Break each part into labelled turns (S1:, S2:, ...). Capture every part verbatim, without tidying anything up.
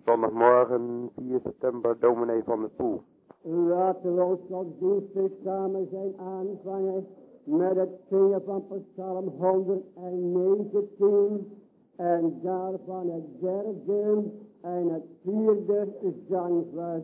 S1: Zondagmorgen vier september, dominee van de Poel.
S2: Laten we ons godsdienstig samen zijn aanvangen met het zingen van Psalm honderdnegentien en daarvan het derde en het vierde zangvers.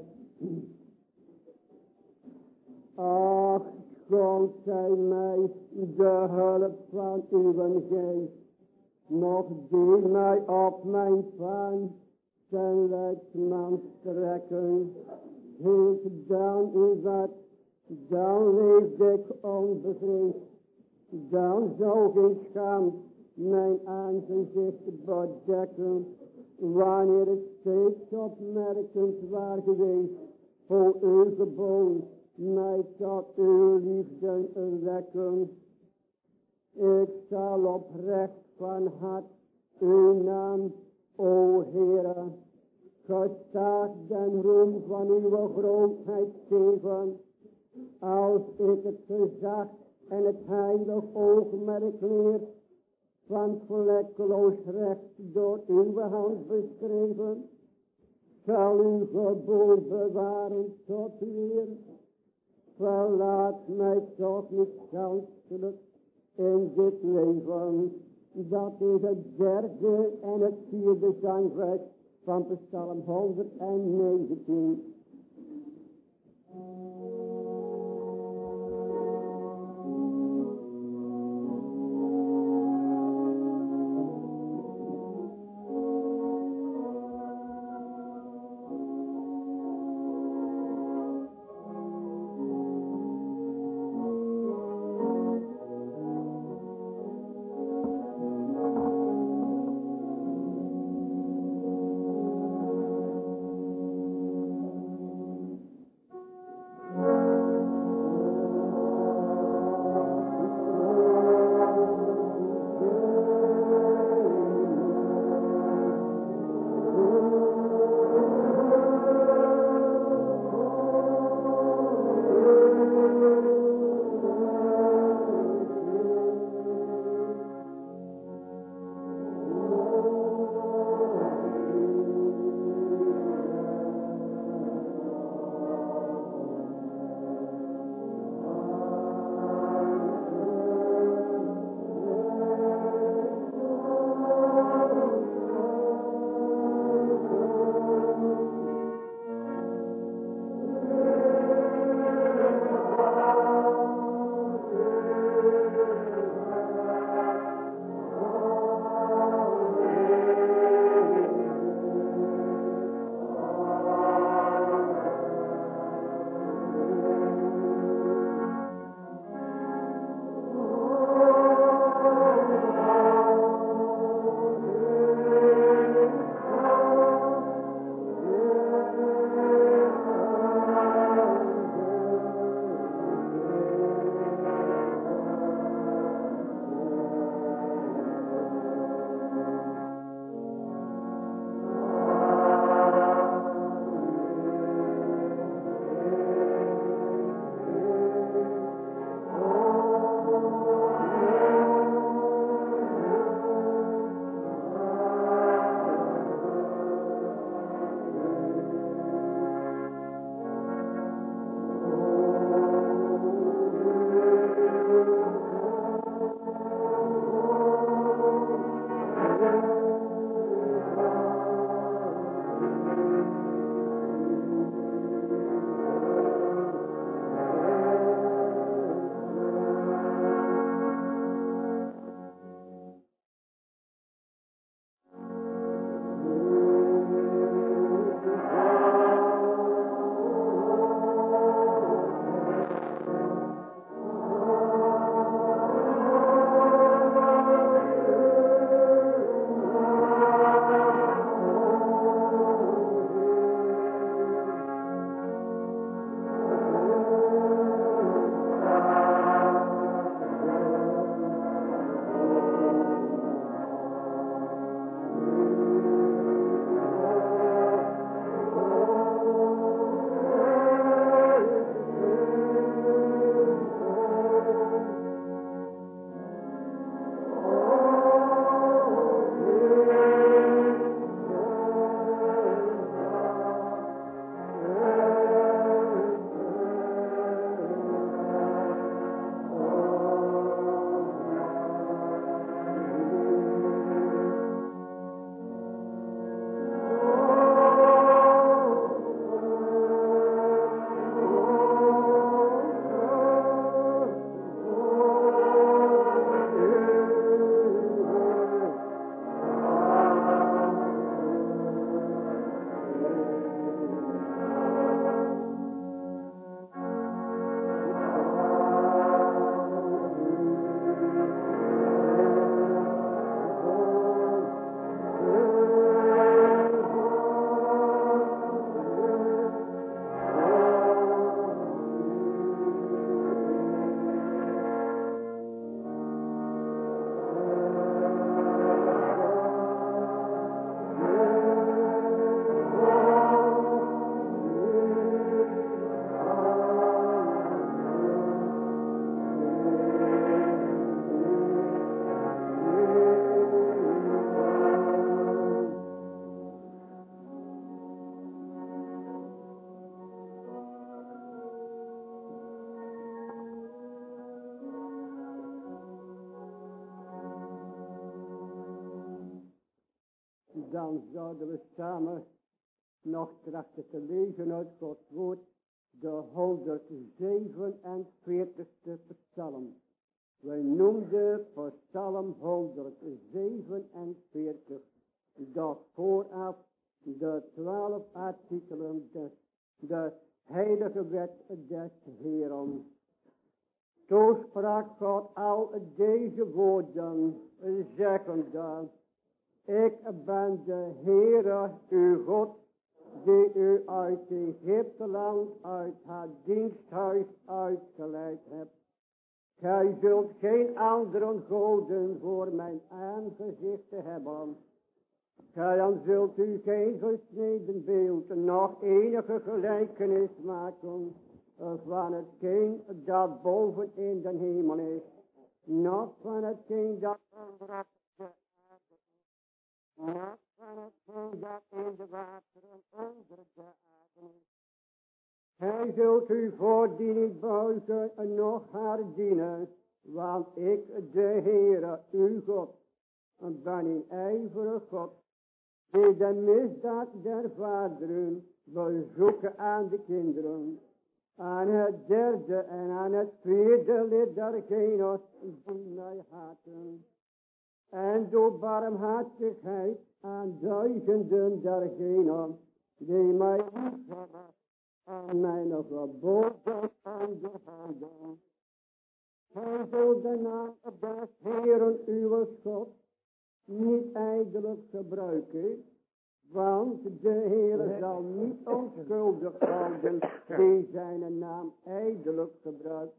S2: Ach, God zij mij de hulp van uw geest, nog die mij op mijn van ten leidsman strekken. Hield dan uw wet, dan leefde ik onbevreesd, dan zou geen schaam mijn aangezicht bedekken, wanneer het steeds opmerkend waar geweest, voor uw geboon mij tot uw liefde wekken. Ik zal oprecht van hart uw naam, o Heere, gestaag den roem van uw grootheid geven, als ik het gezag en het heilig oogmerk leer, van vlekkeloos recht door uw hand beschreven, zal uw gebood bewaren tot eer. Verlaat mij toch niet schanselijk in dit leven. Dat is het derde en het vierde zangvers van Psalm honderdnegentien. dan zouden we samen nog trachten te lezen uit Gods woord, de honderdzevenenveertigste psalm. Wij noemden psalm honderdzevenenveertig, dat vooraf de twaalf artikelen des, de heilige wet des Heeren. Toen sprak God al deze woorden, zeggende, ik ben de Heere uw God, die u uit Egypteland, uit het diensthuis uitgeleid hebt. Gij zult geen andere goden voor mijn aangezicht hebben. Gij dan zult u geen gesneden beeld, nog enige gelijkenis maken van hetgeen dat boven in de hemel is, nog van hetgeen dat onder de aarde is, nog van hetgeen dat in de wateren onder de aarde is. Gij zult u voor die niet buigen en nog haar dienen, want ik, de Heere, uw God, ben een ijverig God, die de misdaad der vaderen bezoeken aan de kinderen, aan het derde en aan het vierde lid dergenen die mij haten, en door barmhartigheid aan duizenden dergenen die mij liefhebben en mijn geboden aangehouden. Gij zult de naam des Heeren uw God niet ijdelijk gebruiken, want de Heer zal niet onschuldig houden die zijn naam ijdelijk gebruikt.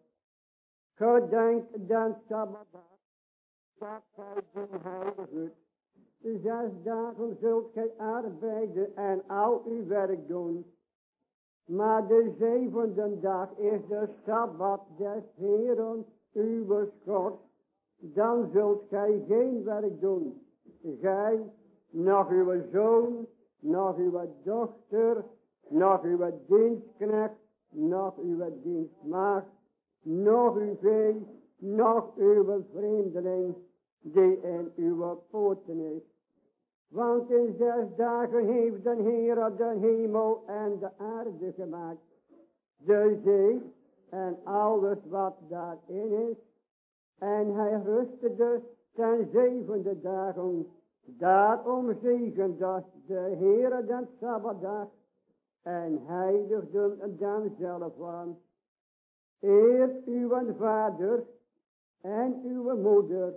S2: Gedenk den Sabbatdag, dat gij die heiligt. Zes dagen zult gij arbeiden en al uw werk doen. Maar de zevende dag is de Sabbat des Heeren uw God. Dan zult gij geen werk doen. Gij, nog uw zoon, nog uw dochter, nog uw dienstknecht, nog uw dienstmaagd, nog uw vee, nog uw vreemdeling, die in uw poorten is. Want in zes dagen heeft de Heer de hemel en de aarde gemaakt, de zee en alles wat daarin is. En hij rustte dus ten zevende dagen. Daarom zegende de Heere den Sabbatdag en heiligde dan zelf aan. Eert uw vader en uw moeder,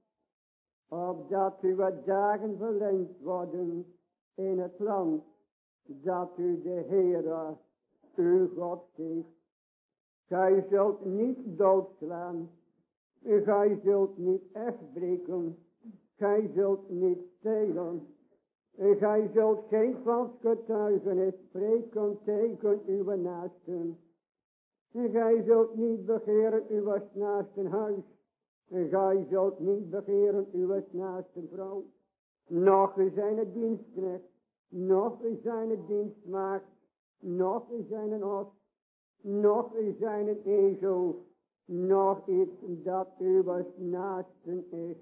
S2: opdat uw dagen verlengd worden in het land dat u de Heere uw God geeft. Gij zult niet doodslaan. Gij zult niet afbreken. Gij zult niet stelen. Gij zult geen vals getuigenis spreken tegen uw naasten. Gij zult niet begeren uw naasten huis. Gij zult niet begeren uw naasten vrouw. Nog zijn dienstknecht. Nog zijn dienstmaagd. Nog zijn os. Nog zijn ezel. Nog iets dat uw naasten is.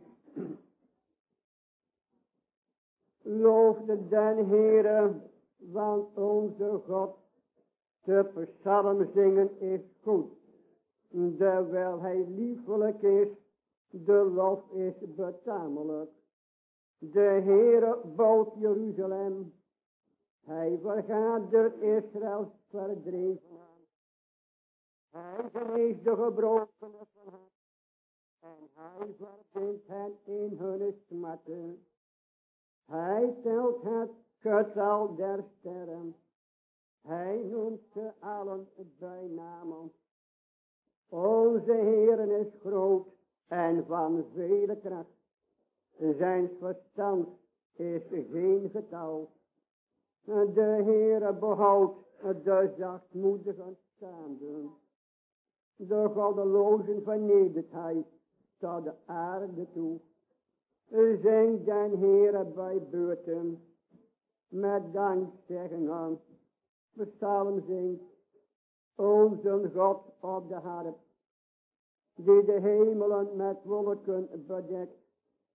S2: Loofde den Heere, want onze God, te psalm zingen is goed. Terwijl hij liefelijk is, de lof is betamelijk. De Heere bouwt Jeruzalem, hij vergadert Israëls verdreven aan. Hij geneest de gebrokenen van hen, en hij verbindt hen in hun smatten. Hij telt het getal der sterren. Hij noemt ze allen bij namen. Onze Heeren is groot en van vele kracht. Zijn verstand is geen getal. De Heere behoudt de zachtmoedigen staande. De goddelozen vernedert hij tot de aarde toe. Zing den Heere bij beurten, met dankzeggingen. Psalm zingt, onze God op de harp, die de hemelen met wolken bedekt,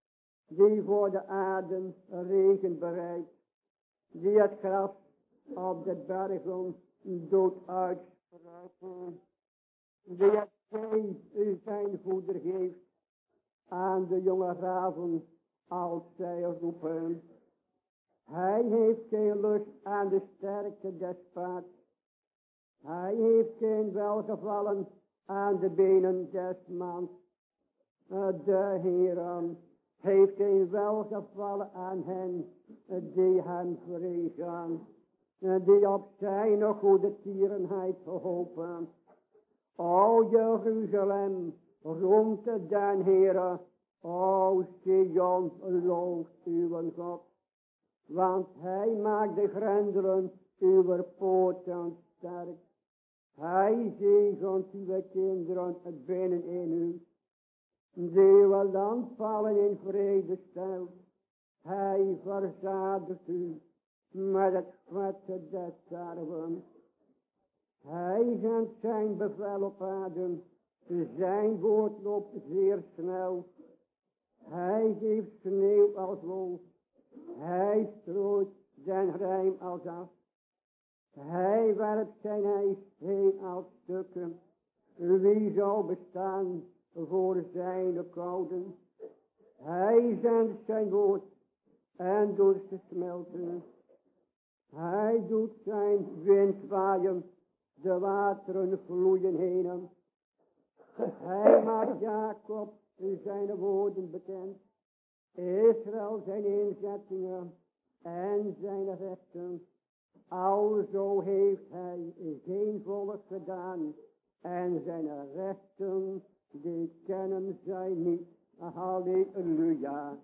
S2: die voor de aarde regen bereidt, die het gras op de bergen doet uitspruiten, die het vee zijn voeder geeft aan de jonge raven als zij roepen. Hij heeft geen lust aan de sterkte des paards. Hij heeft geen welgevallen aan de benen des mans. De Heer heeft geen welgevallen aan hen die hem vrezen, die op zijn goede tierenheid hopen. O Jeruzalem, roemt den Heere. O Sion, looft uw God. Want hij maakt de grendelen uw poorten sterk. Hij zegent uw kinderen binnen in u. Die uw land vallen in vrede stelt. Hij verzadigt u met het vet des tarwen. Hij zendt zijn bevel op aarde. Zijn woord loopt zeer snel. Hij geeft sneeuw als wol. Hij strooit zijn rijm als af. Hij werpt zijn ijs heen als stukken. Wie zal bestaan voor zijn kouden? Hij zendt zijn woord en doet ze smelten. Hij doet zijn wind waaien, de wateren vloeien heen. Hij maakt Jacob zijn woorden bekend, Israël zijn inzettingen en zijn rechten. Alzo heeft hij geen volk gedaan en zijn rechten die kennen zij niet. Halleluja.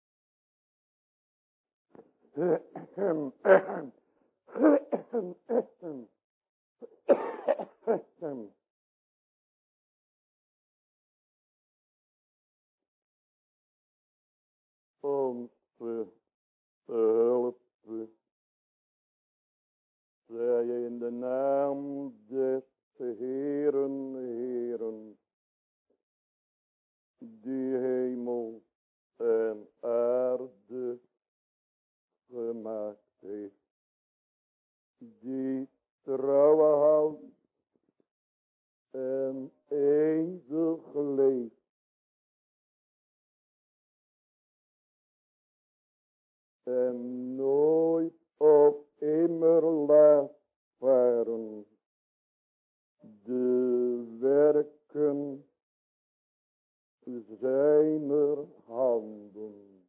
S3: Ons hulp zij in de naam des Heeren, Heeren, die hemel en aarde gemaakt heeft, die trouwe houdt en eeuwig leeft. En nooit of immer laat varen de werken zijner handen.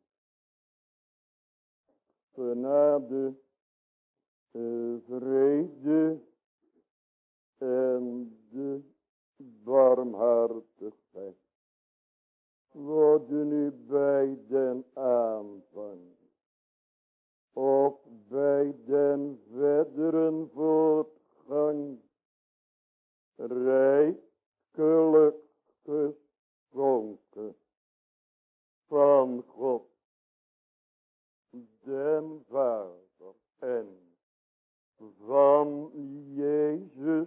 S3: Genade, vrede en de barmhartigheid worden u bij den aanvang of bij den verderen voortgang rijkelijk geschonken van God, den Vader en van Jezus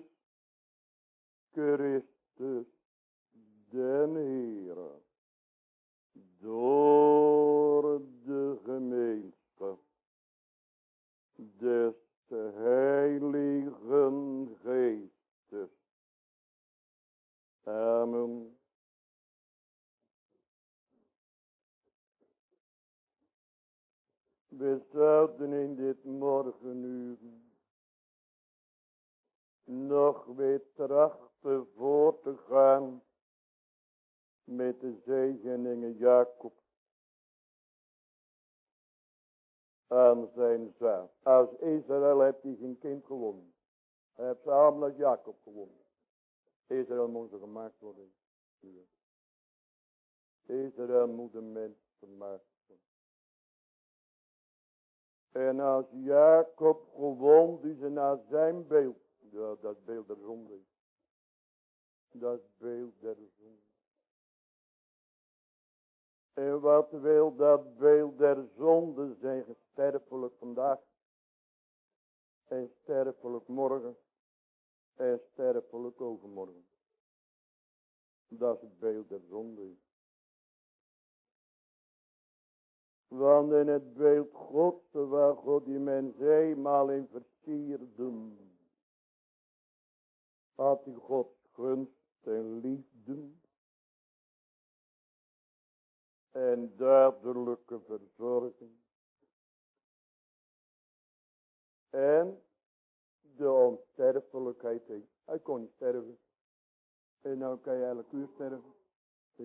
S3: Christus, den Heere, door de gemeenschap des Heiligen Geestes. Amen. We zouden in dit morgenuur nog weer trachten voor te gaan met de zegeningen Jacob aan zijn zaad. Als Israël heeft hij geen kind gewonnen. Hij heeft samen als Jacob gewonnen. Israël moet er gemaakt worden. Israël moet een mens gemaakt worden. En als Jacob gewond is en naar zijn beeld. Ja, dat is beeld der zonde. Dat is beeld der zonde. En wat wil dat beeld der zonde zeggen? Sterfelijk vandaag. En sterfelijk morgen. En sterfelijk overmorgen. Dat is het beeld der zonde. Want in het beeld Gods, waar God die mens eenmaal in versierde, had hij Gods gunst en liefde en duidelijke verzorging en de onsterfelijkheid heen. Hij kon niet sterven. En nou kan je elke uur sterven. Ja.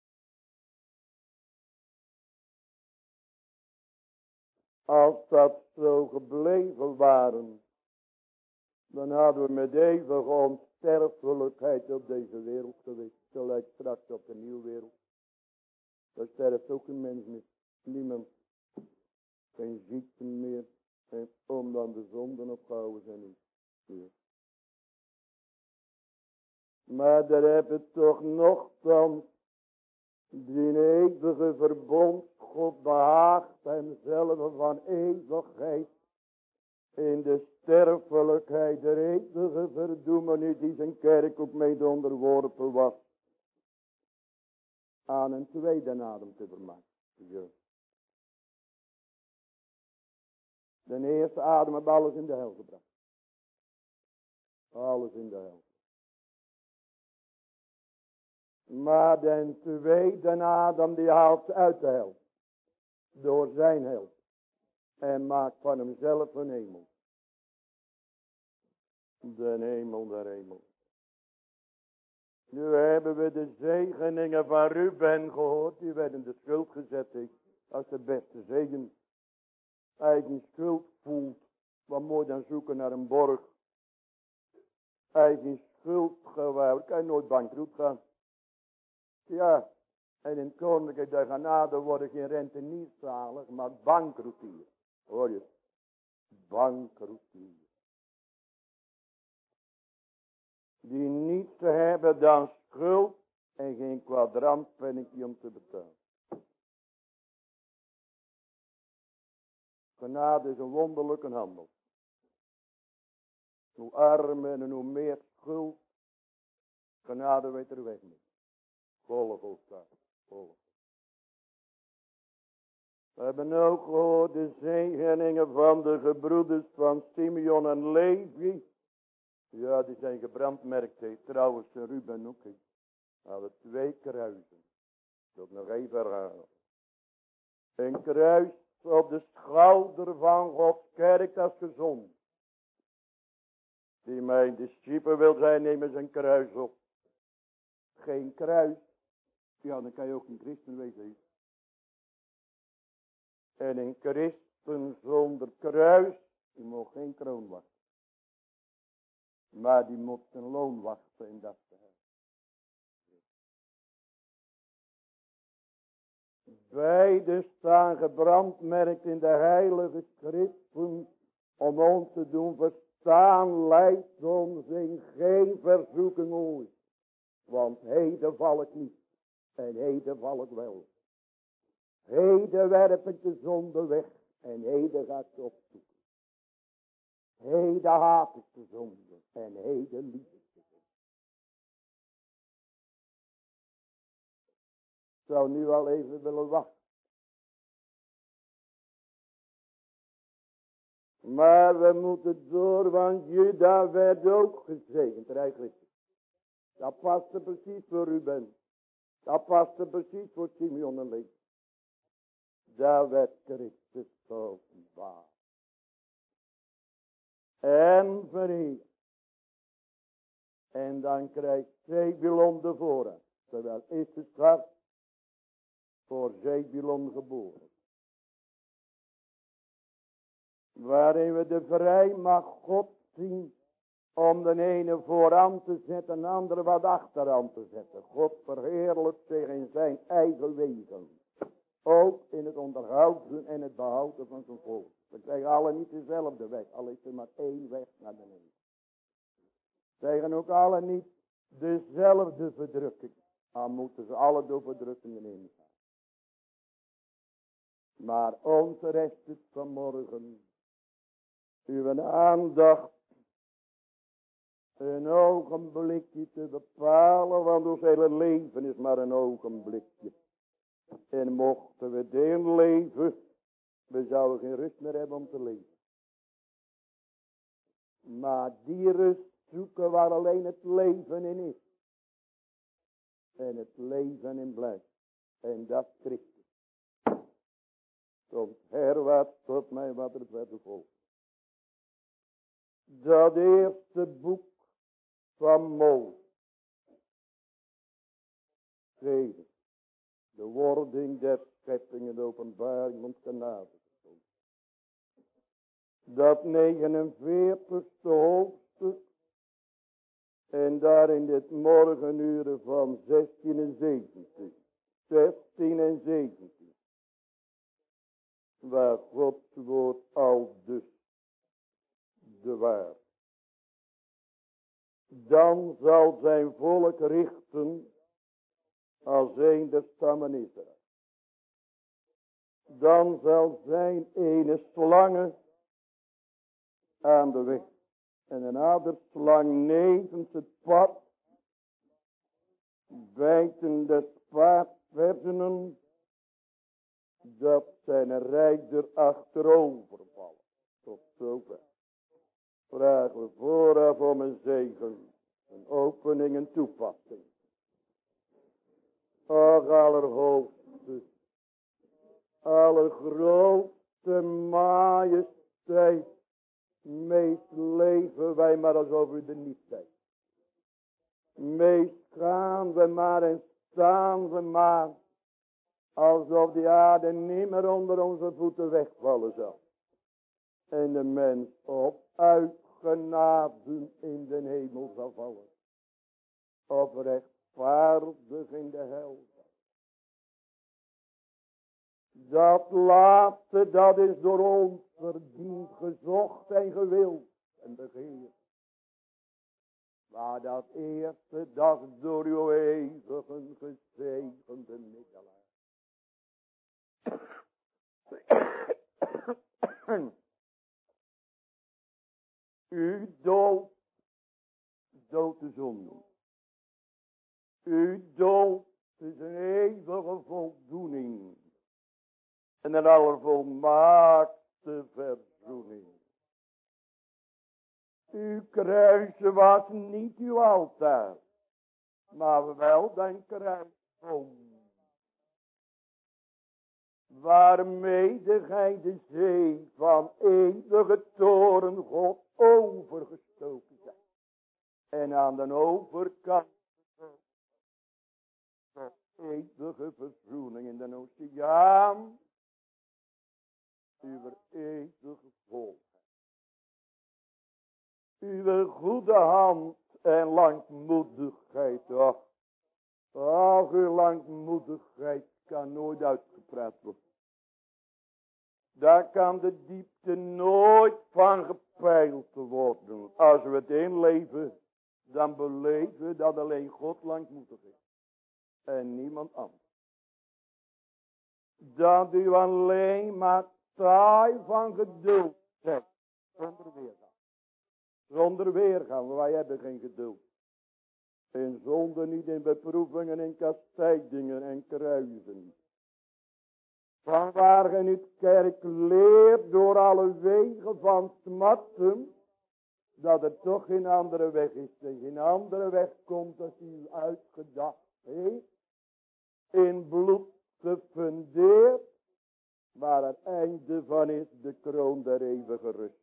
S3: Als dat zo gebleven waren, dan hadden we met eeuwige onsterfelijkheid op deze wereld geweest. Zo lijkt straks op de nieuwe wereld. Daar sterft ook een mens niet. Niemand. Geen ziekten meer. En omdat de zonden opgehouden zijn niet. Ja. Maar daar hebben we toch nogthans die eeuwige verbond. God behaagt hemzelf van eeuwigheid in de sterfelijkheid der eeuwige verdoemenis die zijn kerk ook mee onderworpen was. Aan een tweede adem te vermaken. Ja. De eerste adem heeft alles in de hel gebracht. Alles in de hel. Maar de tweede adem die haalt ze uit de hel. Door zijn hel. En maakt van hemzelf een hemel. De hemel der hemel. Nu hebben we de zegeningen van Ruben gehoord. Die werden de schuld gezet. Als de beste zegen. Eigen schuld voelt. Wat mooi dan zoeken naar een borg. Eigen schuld geweld. Kan je nooit bankroet gaan. Ja. En in het koninklijk der genade worden geen rentenierszalig. Maar bankroetier. Hoor je? Bankroetier. Die niets te hebben dan schuld. En geen kwadrantpennetje om te betalen. Genade is een wonderlijke handel. Hoe armer en hoe meer schuld. Genade weet er weg mee. Golgotha. Golgotha. We hebben ook gehoord de zegeningen van de gebroeders van Simeon en Levi. Ja, die zijn gebrandmerkt. Heeft trouwens Ruben ook. Hij hadden twee kruisen. Dat nog even herhalen. Een kruis op de schouder van Gods kerk, dat is gezond. Die mijn discipel wil zijn, nemen zijn kruis op. Geen kruis. Ja, dan kan je ook een christen wezen. En een christen zonder kruis, die mag geen kroon wachten. Maar die moet zijn loon wachten in dat te hebben. Beide staan gebrandmerkt in de heilige schriften om ons te doen verstaan, leidt ons in geen verzoeking ooit. Want heden val ik niet en heden val ik wel. Heden werp ik de zonde weg en heden ga ik ze opzoeken. Heden haat ik de zonde en heden lief ik de zonde. Ik zou nu al even willen wachten. Maar we moeten door, want Juda werd ook gezegend, Rijk Christus. Dat paste precies voor Ruben. Dat paste precies voor Simeon en Levi. Daar werd Christus openbaar. En vereerd. En dan krijgt Zebulon de voorraad. Terwijl Issachar voor Zebulon geboren. Waarin we de vrijmacht God zien. Om de ene vooraan te zetten en de andere wat achteraan te zetten. God verheerlijkt zich in zijn eigen wegen. Ook in het onderhouden en het behouden van zijn volk. We krijgen alle niet dezelfde weg. Al is er maar één weg naar beneden. We krijgen ook alle niet dezelfde verdrukking. Dan moeten ze alle door verdrukkingen heen gaan. Maar ons rest het vanmorgen. Uw aandacht. Een ogenblikje te bepalen. Want ons hele leven is maar een ogenblikje. En mochten we deel leven, we zouden geen rust meer hebben om te leven. Maar die rust zoeken waar alleen het leven in is. En het leven in blijft. En dat is Christus. Komt herwaarts tot mij wat het werd volgt. Dat eerste boek van Mozes. Tweede. De wording der schepping en de openbaring van genade. Dat negenenveertigste hoofdstuk. En daar in dit morgenuren van zestien en zeventien. zestien en zeventien. Waar Gods woord al dus de waar. Dan zal zijn volk richten als een der stammen Israël. Dan zal zijn ene slange aan de weg. En een aderslang nevens het pad. Bijten des paardverzenen. Dat zijn rijder achterover vallen. Tot zover. Vragen we vooraf om een zegen. Een opening en toepassing. Och, allerhoogste. Allergrootste majesteit. Meest leven wij maar alsof u er niet zijn. Meest gaan we maar en staan we maar. Alsof die aarde niet meer onder onze voeten wegvallen zal. En de mens op uitgenaden in de hemel zal vallen. Of rechtvaardig in de hel. Dat laatste, dat is door ons verdiend, gezocht en gewild en begeerd. Maar dat eerste, dat is door uw eeuwige gezegende middelaar. U dood, dood de zonde. U dood is een eeuwige voldoening. En een allervolmaakte verzoening. Uw kruis was niet uw altaar, maar wel den kruisboom. Waarmede gij de zee van eeuwige toren God overgestoken zijt. En aan de overkant tot eeuwige verzoening in de oceaan. Uw eeuwige volk. Uw goede hand en langmoedigheid. Ach, ach, uw langmoedigheid kan nooit uitgepraat worden. Daar kan de diepte nooit van gepeild worden. Als we het inleven, dan beleven we dat alleen God langmoedig is. En niemand anders. Dat u alleen maar taai van geduld hebt. Zonder weergaan. Zonder weergaan, wij hebben geen geduld. In zonde niet, in beproevingen, in kastijdingen en kruisen. Vanwaar gij het kerk leert door alle wegen van smarten, dat er toch geen andere weg is. En geen andere weg komt als u uitgedacht heeft. In bloed gefundeerd. Waar het einde van is de kroon der eeuwige rust.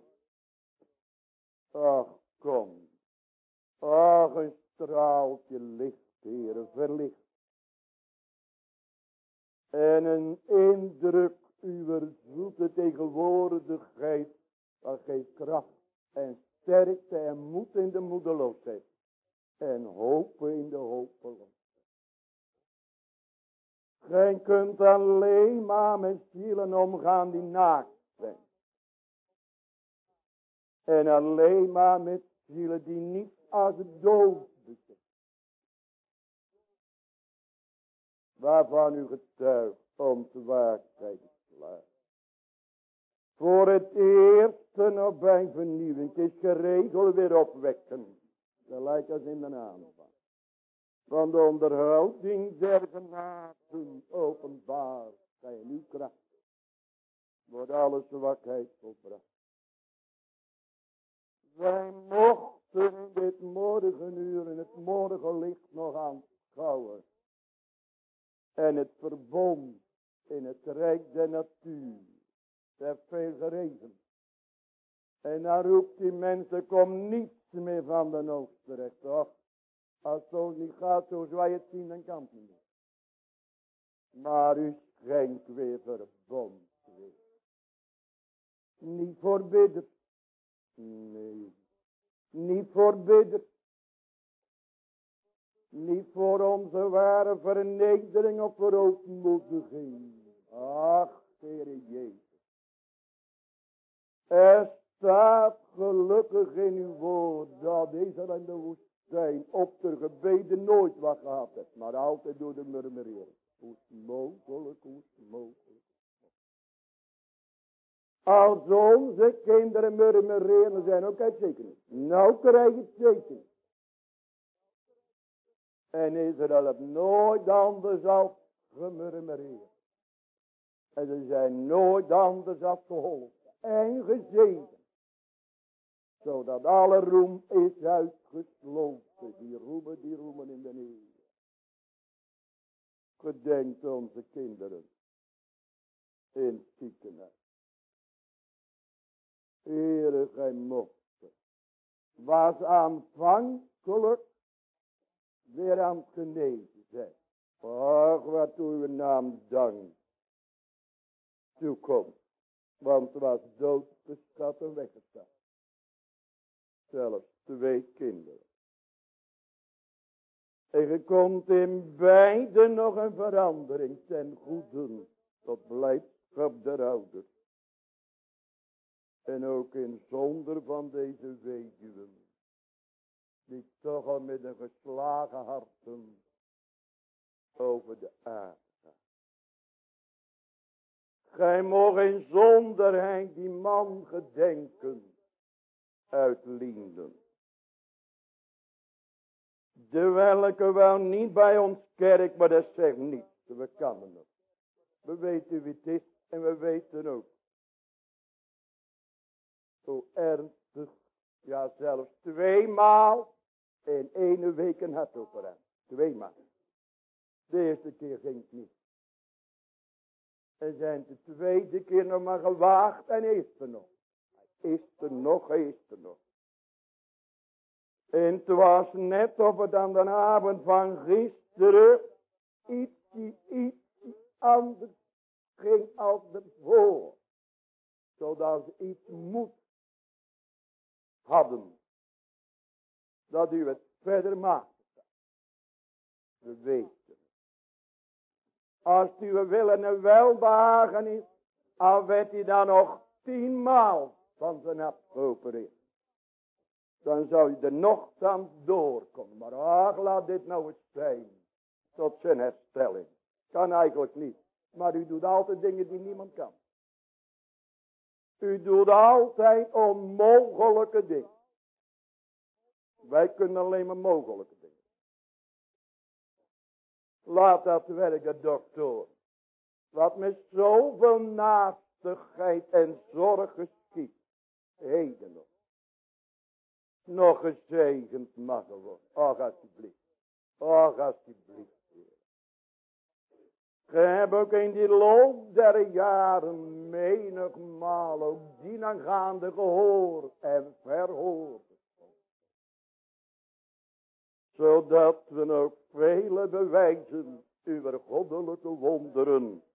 S3: Ach, kom. Ach, een straaltje licht, Heere, verlicht. En een indruk uw zoete tegenwoordigheid. Dat geeft kracht en sterkte en moed in de moedeloosheid. En hoop in de hopeloosheid. Gij kunt alleen maar met zielen omgaan die naakt zijn. En alleen maar met zielen die niet als dood bezitten. Waarvan u getuigt om te waarheid is klaar. Voor het eerste nog bij vernieuwing. Het is geregeld weer opwekken. Gelijk als in de aanvang. van de onderhouding der genaden openbaar bij uw kracht. Wordt alle zwakheid volbracht. Wij mochten in dit morgenuur in het morgenlicht nog aanschouwen. En het verbond in het rijk der natuur. Er heeft veel geregend. En dan roept die mensen, kom niets meer van de nood terecht. Toch? Als het zo niet gaat zoals wij het zien, dan kan het niet meer. Maar u schenkt weer verbond weer. Niet voor bidden. Nee. Niet voor bidden. Niet voor onze ware vernedering of verootmoediging. Ach, Heere Jezus. Er staat gelukkig in uw woord dat Israël in de woestijn op de gebeden nooit wat gehad heeft. Maar altijd door de murmurering. Hoe is mogelijk, hoe is mogelijk. Als onze kinderen murmureren, zijn ook uitstekend. Nou krijg je het zeker. En Israël heeft nooit anders als gemurmureerd. En ze zijn nooit anders als geholpen. En gezegend. Zodat alle roem is uitgesloten. Die roemen, die roemen in de Heer. Gedenkt onze kinderen. In het ziekenhuis. Heere, gij mocht. Was aanvankelijk weer aan het genezen zijn. Ach, wat uw naam dank toekomt. Want het was doodbeschat en weggestaan. Zelfs twee kinderen. En er komt in beide nog een verandering ten goede. Tot blijdschap der ouders. En ook in zonder van deze weduwen. Die toch al met een geslagen harten over de aarde gaan. Gij mocht in zonderheid die man gedenken uit Lienden. De welke wel niet bij ons kerk, maar dat zegt niets. We kunnen het. We weten wie het is en we weten ook hoe ernstig, ja zelfs tweemaal in ene week een hartoperatie. Tweemaal. De eerste keer ging het niet. En zijn de tweede keer nog maar gewaagd en hij is er nog. Hij is er nog, hij is er nog. En het was net of het aan de avond van gisteren iets, iets anders ging als ervoor. Zodat ze iets moed hadden. Dat u het verder maakt. We weten. Als u willen en welbehagen is, al werd hij dan nog tienmaal van zijn hart geopereerd. Dan zou je er nogthans doorkomen. Maar ach, laat dit nou eens zijn. Tot zijn herstelling. Kan eigenlijk niet. Maar u doet altijd dingen die niemand kan. U doet altijd onmogelijke dingen. Wij kunnen alleen maar mogelijke dingen. Laat dat werken, dokter. Wat met zoveel naastigheid en zorg geschiet. Heden nog. Nog gezegend mag worden. Och, alsjeblieft. Och, alsjeblieft. Ge hebt ook in die loop der jaren menigmaal ook dienaangaande gehoord en verhoord. Zodat we ook vele bewijzen uw goddelijke wonderen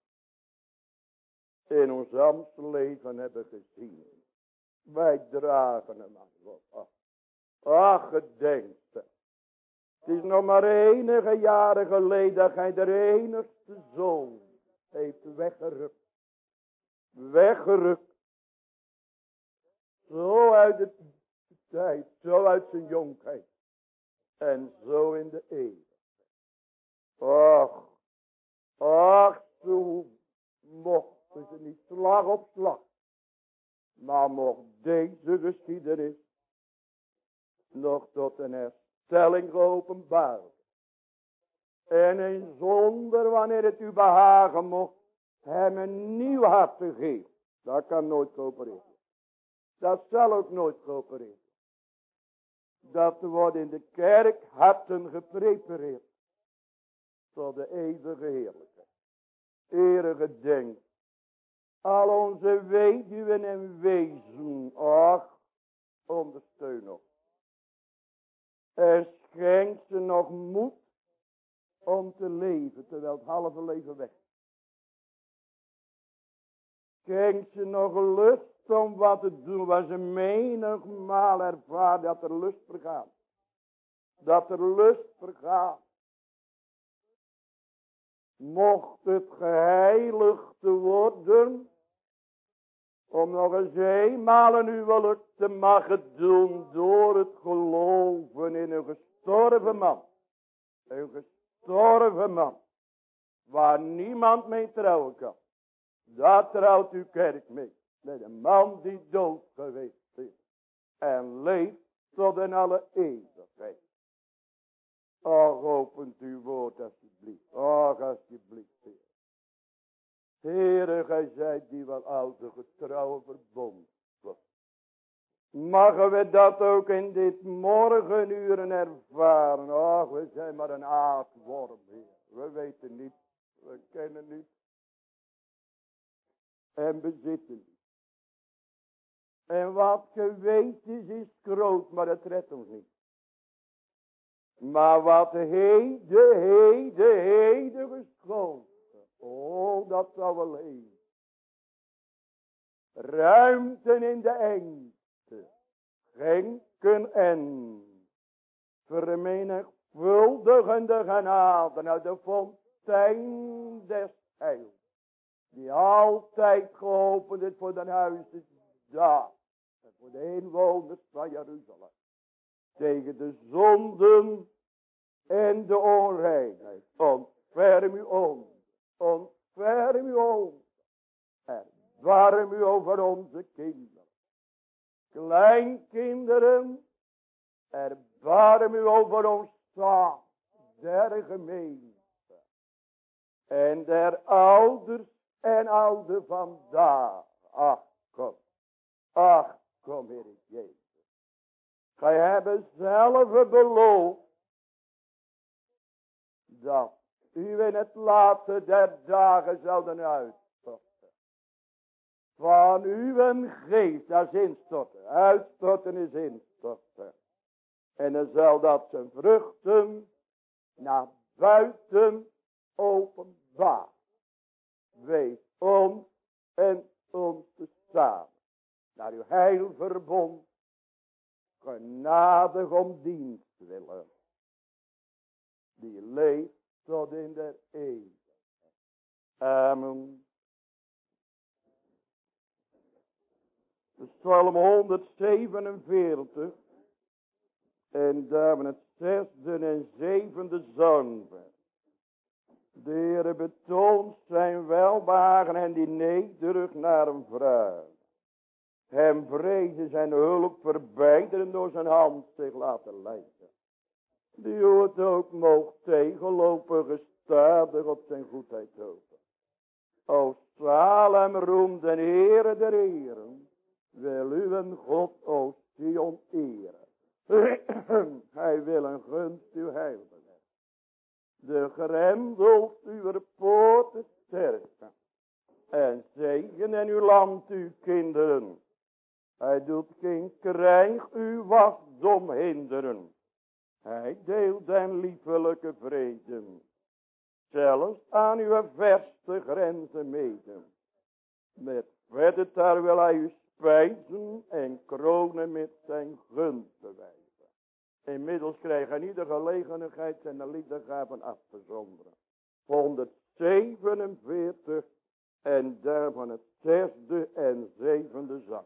S3: in ons ambtsleven hebben gezien. Wij dragen hem aan God. Ach, gedenk. Het is nog maar enige jaren geleden dat gij de enigste zoon heeft weggerukt. Weggerukt. Zo uit de tijd, zo uit zijn jonkheid. En zo in de eeuw. Ach, ach, zo mochten ze niet slag op slag. Maar mocht deze geschiedenis nog tot een herstelling geopenbaard. En een zonder, wanneer het u behagen mocht, hem een nieuw hart te geven. Dat kan nooit geopereerd. Dat zal ook nooit geopereerd. Dat wordt in de kerk harten geprepareerd. Tot de eeuwige heerlijkheid. Ere gedenk. Al onze weduwen en wezen. Ach, ondersteun ons. En schenk ze nog moed om te leven, terwijl het halve leven weg is. Schenk ze nog lust om wat te doen, waar ze menigmaal ervaren dat er lust vergaat. Dat er lust vergaat. Mocht het geheiligd te worden, om nog eens eenmaal een huwelijk te mogen doen door het geloven in een gestorven man. Een gestorven man, waar niemand mee trouwen kan. Daar trouwt uw kerk mee. Met een man die dood geweest is. En leeft tot in alle eeuwigheid. Och, opent uw woord alsjeblieft. Och, alsjeblieft, Heer. Heere, gij zijt die wel oude getrouwe verbonden. Mogen we dat ook in dit morgenuren ervaren. Och, we zijn maar een aardworm, Heer. We weten niet. We kennen niet. En bezitten niet. En wat geweten is, is groot, maar het redt ons niet. Maar wat heden, heden, heden geschonken. Oh, dat zou wel heen. Ruimte in de engte. Schenken en vermenigvuldigende genade uit de fontein des heils. Die altijd geopend is voor de huis is daar. En voor de inwoners van Jeruzalem. Tegen de zonden en de onreinheid. Ontferm u ons. Ontferm u ons. Erbarm u over onze kinderen. Kleinkinderen. Erbarm u over ons staat. Der gemeente. En der ouders en oude vandaag. Ach, kom. Ach, kom, Heer Jezus. Gij hebt zelf beloofd dat u in het laatste der dagen zouden uitstorten. Van uw geest, dat is instorten. Uitstorten is instorten. En dan zal dat zijn vruchten naar buiten openbaar. Wees ons en ons te samen. Naar uw heilverbond. Genadig om dienst willen. Die leeft tot in der eeuw. Amen. Psalm honderdzevenenveertig. En daarvan het zesde en zevende zangvers. De Heere betoont zijn welbehagen en die nederig naar hem vraagt. Hem vrezen zijn hulp verbijderen door zijn hand zich laten leiden. Die hoort ook moogt tegenlopen gestadig op zijn goedheid hopen. O Salem roem den Heere der Heren, wil uw God o Sion eren. Hij wil een gunst uw heil bewerken. De grendels uw poorten sterken. En zegenen uw land uw kinderen. Hij doet geen krijg uw wasdom hinderen. Hij deelt den liefelijke vrede. Zelfs aan uw verste grenzen mede. Met verder daar wil hij u spijzen en kronen met zijn gunst bewijzen. Inmiddels krijgt hij ieder gelegenheid zijn liefdegaven af te zonderen. honderdzevenenveertig en daarvan het zesde en zevende zang.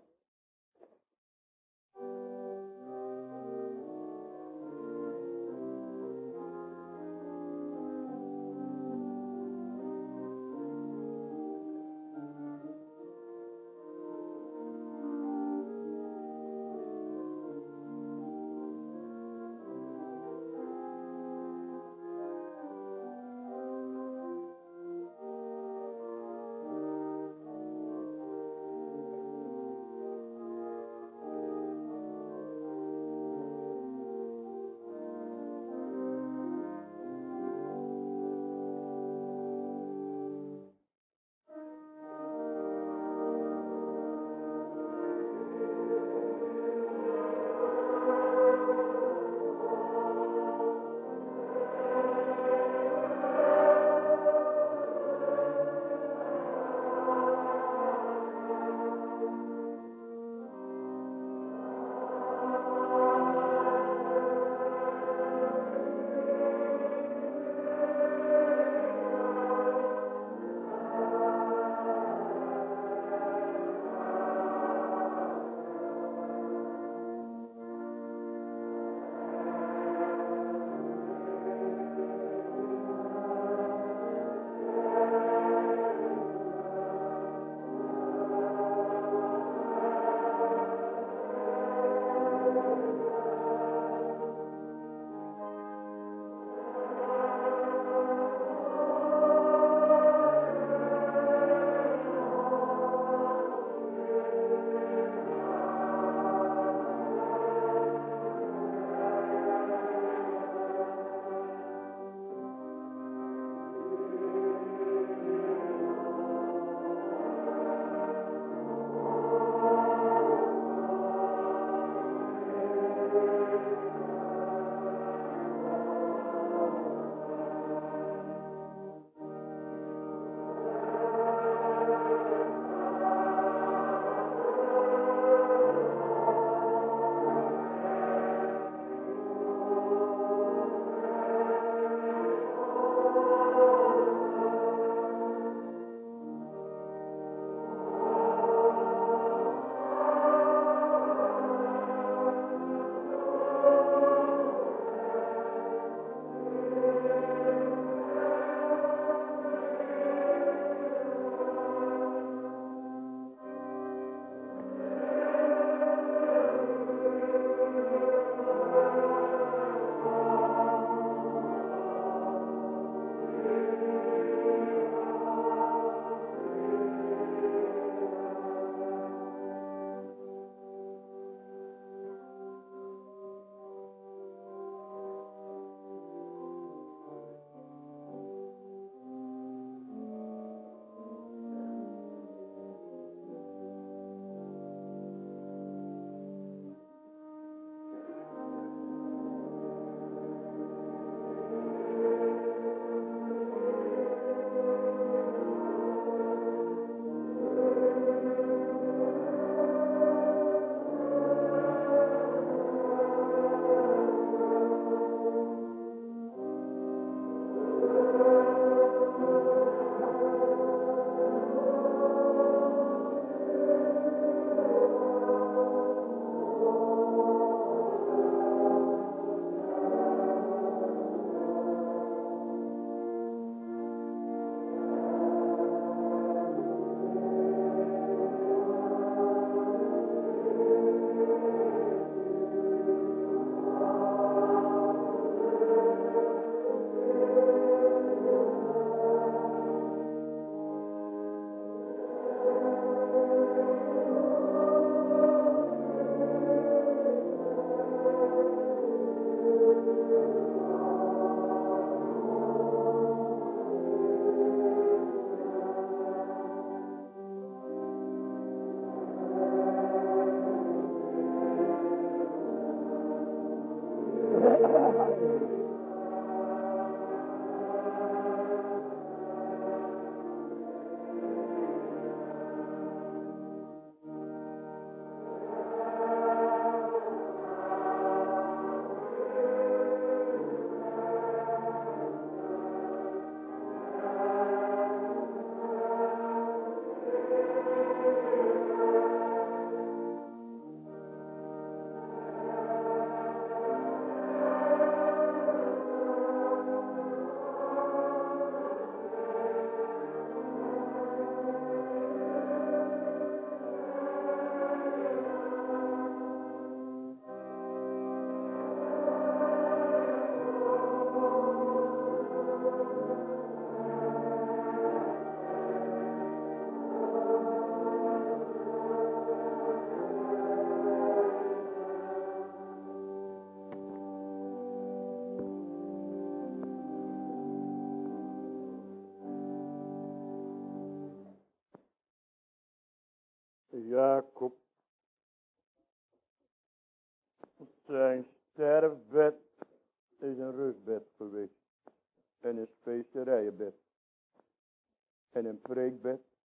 S3: Zijn sterfbed is een rustbed geweest. En een specerijenbed. En een preekbed.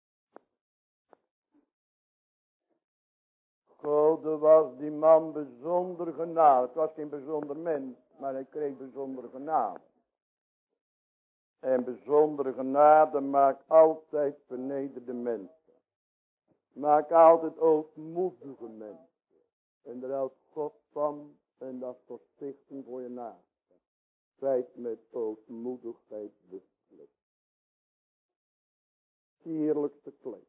S3: God was die man bijzonder genade. Het was geen bijzonder mens, maar hij kreeg bijzondere genade. En bijzondere genade maakt altijd vernederde mensen. Maakt altijd ootmoedige mensen. En daar houdt God van. En dat is tot stichting voor je naaste. Zijt met ootmoedigheid bekleed. Sierlijkste kleed.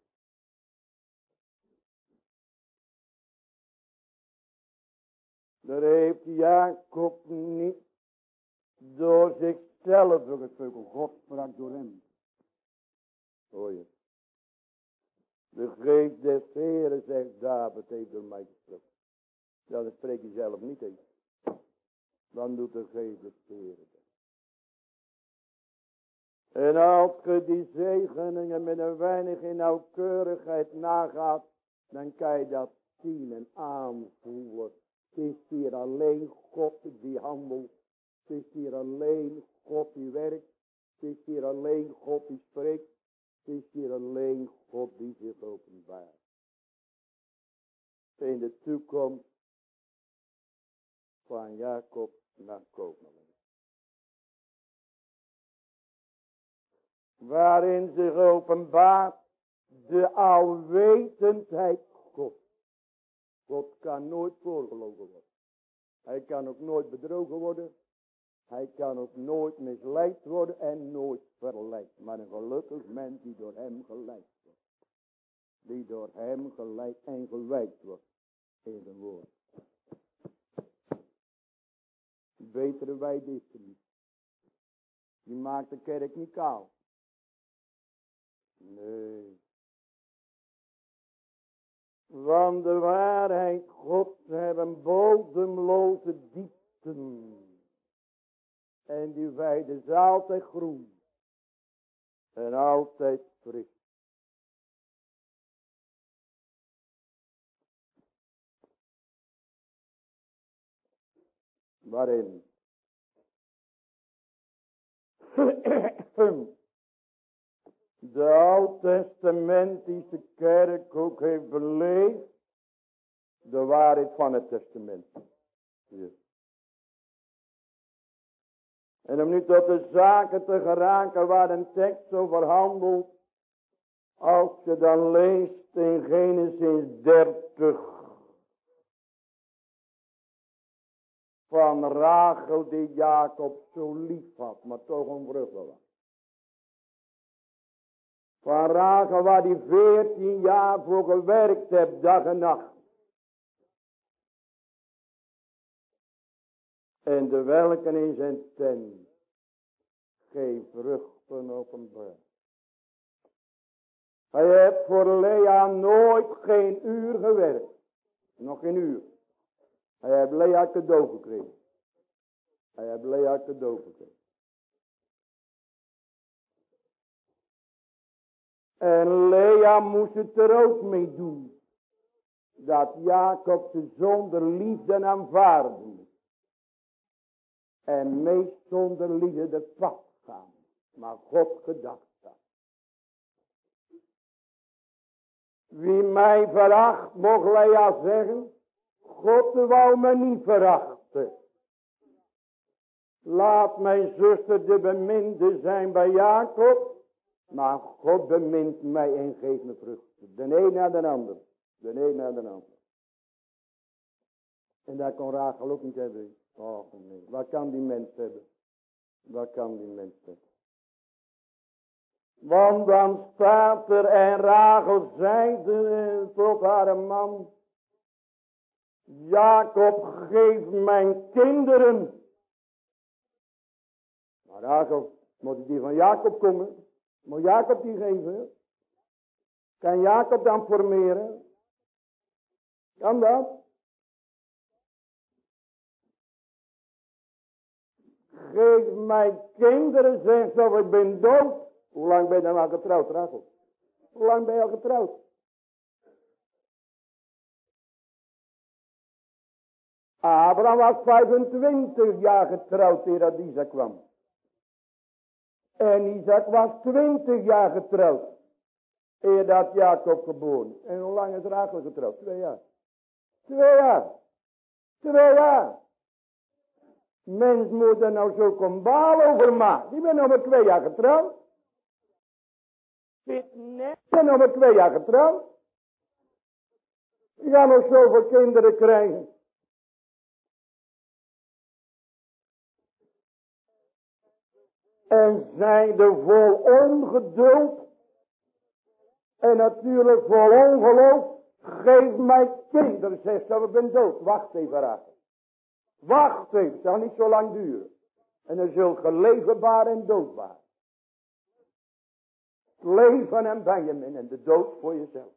S3: Daar heeft Jacob niet door zichzelf gegeven. God sprak door hem. Hoor je. De geest des Heeren, zegt David, heeft door mij gesproken. Ja, dat spreek je zelf niet eens. Dan doet de geest des Heeren dat. En als je die zegeningen met een weinig in nauwkeurigheid nagaat, dan kan je dat zien en aanvoelen. Het is hier alleen God die handelt. Het is hier alleen God die werkt. Het is hier alleen God die spreekt. Het is hier alleen God die zich openbaart. In de toekomst van Jacob naar Koopman. Waarin zich openbaart de alwetendheid God. God kan nooit voorgelogen worden. Hij kan ook nooit bedrogen worden. Hij kan ook nooit misleid worden en nooit verleid. Maar een gelukkig mens die door hem geleid wordt. Die door hem geleid en gewijd wordt. In zijn woord. Betere wijd is er niet. Die maakt de kerk niet kaal. Nee. Want de waarheid Gods hebben bodemloze diepten. En die weide is altijd groen. En altijd fris. Waarin? De oud-testamentische kerk ook heeft beleefd. De waarheid van het testament. Hier. En om nu tot de zaken te geraken waar een tekst over handelt. Als je dan leest in Genesis dertig. Van Rachel die Jacob zo lief had, maar toch onvruchtbaar was. Van Rachel waar die veertien jaar voor gewerkt hebt, dag en nacht. En de welken in zijn tent geen vruchten openbaar. Hij heeft voor Lea nooit geen uur gewerkt. Nog geen uur. Hij heeft Lea cadeau gekregen. Hij heeft Lea cadeau gekregen. En Lea moest het er ook mee doen. Dat Jacob ze zonder liefde aanvaarde. En meest zonder liefde de pad gaan. Maar God gedacht had. Wie mij veracht, mocht Lea zeggen. God wou me niet verachten. Laat mijn zuster de beminde zijn bij Jacob. Maar God bemint mij en geeft me vruchten. De een naar de ander. De een naar de ander. En daar kon Rachel ook niet hebben. Oh nee. Wat kan die mens hebben? Wat kan die mens hebben? Want dan staat er en Rachel zeide tot haar man. Jacob, geef mijn kinderen. Maar Rachel, moet die van Jacob komen? Moet Jacob die geven? Kan Jacob dan formeren? Kan dat? Geef mijn kinderen, zegt ze, ik ben dood. Hoe lang ben je dan al getrouwd, Rachel? Hoe lang ben je al getrouwd? Abraham was vijfentwintig jaar getrouwd eer dat Isaac kwam. En Isaac was twintig jaar getrouwd eer dat Jacob geboren. En hoe lang is Rachel getrouwd? Twee jaar. Twee jaar. Twee jaar. Mens moet er nou zo een baal over maken. Die ben nog maar twee jaar getrouwd. Die ben nog maar twee jaar getrouwd. Die gaan nog zoveel kinderen krijgen. En zijn er vol ongeduld. En natuurlijk vol ongeloof. Geef mij kinderen, zegt ze, ik ben dood. Wacht even, Rachel. Wacht even, het zal niet zo lang duren. En dan zult ge levenbaar en doodbaar. Leven en Benjamin en de dood voor jezelf.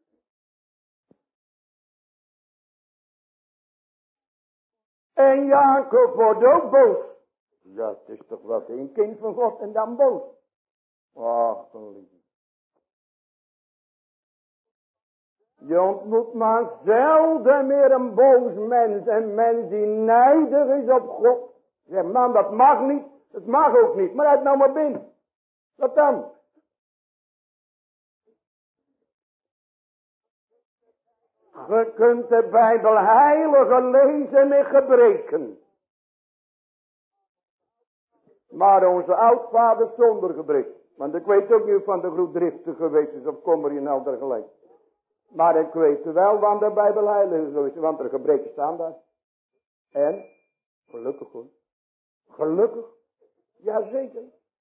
S3: En Jacob wordt ook boos. Ja, het is toch wat, een kind van God en dan boos. Ach, lief. Je ontmoet maar zelden meer een boos mens. Een mens die nijdig is op God. Zeg, man, dat mag niet. Het mag ook niet. Maar uit nou maar binnen. Wat dan? Je kunt de Bijbel heilige lezen met gebreken. Maar onze oudvader zonder gebrek. Want ik weet ook niet van de groep driftig geweest is of kommer je nou tegelijk. Maar ik weet wel van de Bijbel heilig is, want er gebreken staan daar. En, gelukkig hoor. Gelukkig. Jazeker.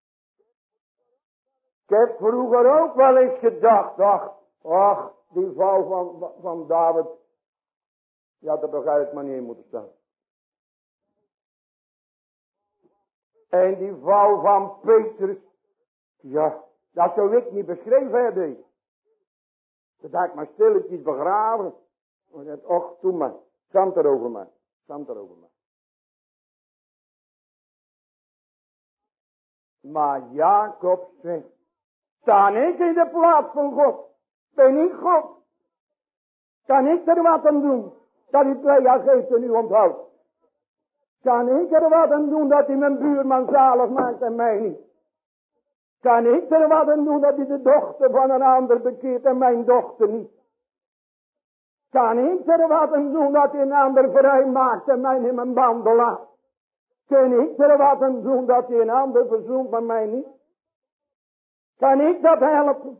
S3: Ik heb vroeger ook wel eens gedacht, ach, ach, die vrouw van, van David. Die had er toch eigenlijk maar niet in moeten staan. En die vrouw van Petrus. Ja, dat zou ik niet beschreven hebben. Dat had ik maar stilletjes begraven. Maar dat, och, doe maar. Zand erover maar. Zand erover maar. Maar Jacob zegt. Sta ik in de plaats van God? Ben ik God? Kan ik er wat aan doen? Dat hij twee jaar geeft en u onthoudt. Kan ik er wat aan doen dat hij mijn buurman zalig maakt en mij niet? Kan ik er wat aan doen dat hij de dochter van een ander bekeert en mijn dochter niet? Kan ik er wat aan doen dat hij een ander vrij maakt en mij in mijn banden laat? Kan ik er wat aan doen dat hij een ander verzoent, maar mij niet? Kan ik dat helpen?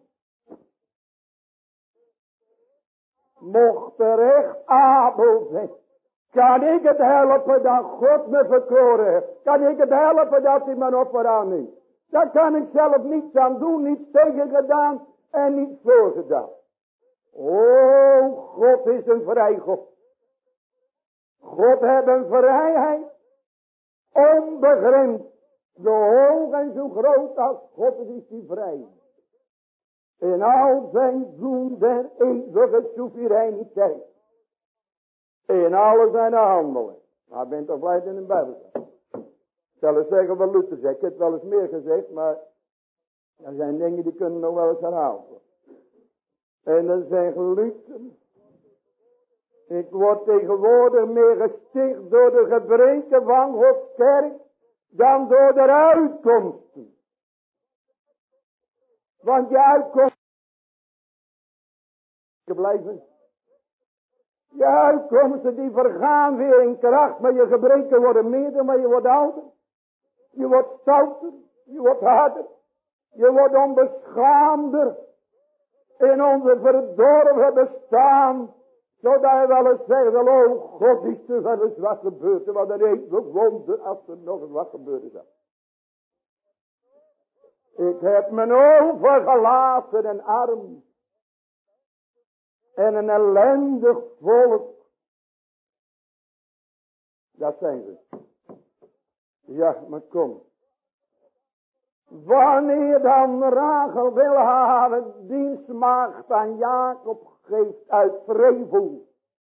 S3: Mocht er echt Abel zijn, kan ik het helpen dat God me verkoren heeft? Kan ik het helpen dat hij mijn offer aanneemt? Daar kan ik zelf niets aan doen, niets tegen gedaan en niets voor gedaan. O, God is een vrij God. God heeft een vrijheid, onbegrensd. Zo hoog en zo groot als God is die vrij. In al zijn doen der eeuwige soevereiniteit. In alle zijn handelen. Maar ik ben toch blij in een Bijbel. Ik zal eens zeggen wat Luther zegt. Ik heb het wel eens meer gezegd, maar er zijn dingen die kunnen nog wel eens herhaald worden. En dan zegt Luther. Ik word tegenwoordig meer gesticht door de gebreken van Gods kerk dan door de uitkomsten. Want je uitkomsten blijven. Je uitkomsten die vergaan weer in kracht, maar je gebreken worden meerder, maar je wordt ouder. Je wordt stouter, je wordt harder, je wordt onbeschaamder in onze verdorven bestaan. Zodat je wel eens zegt, oh God, is er wel eens wat gebeurd. Want er is een wonder als er nog eens wat gebeurd is. Ik heb mijn overgelaten en arm. En een ellendig volk. Dat zijn ze. Ja, maar kom. Wanneer dan Rachel wil haar dienstmaagd aan Jacob geeft uit vrevel.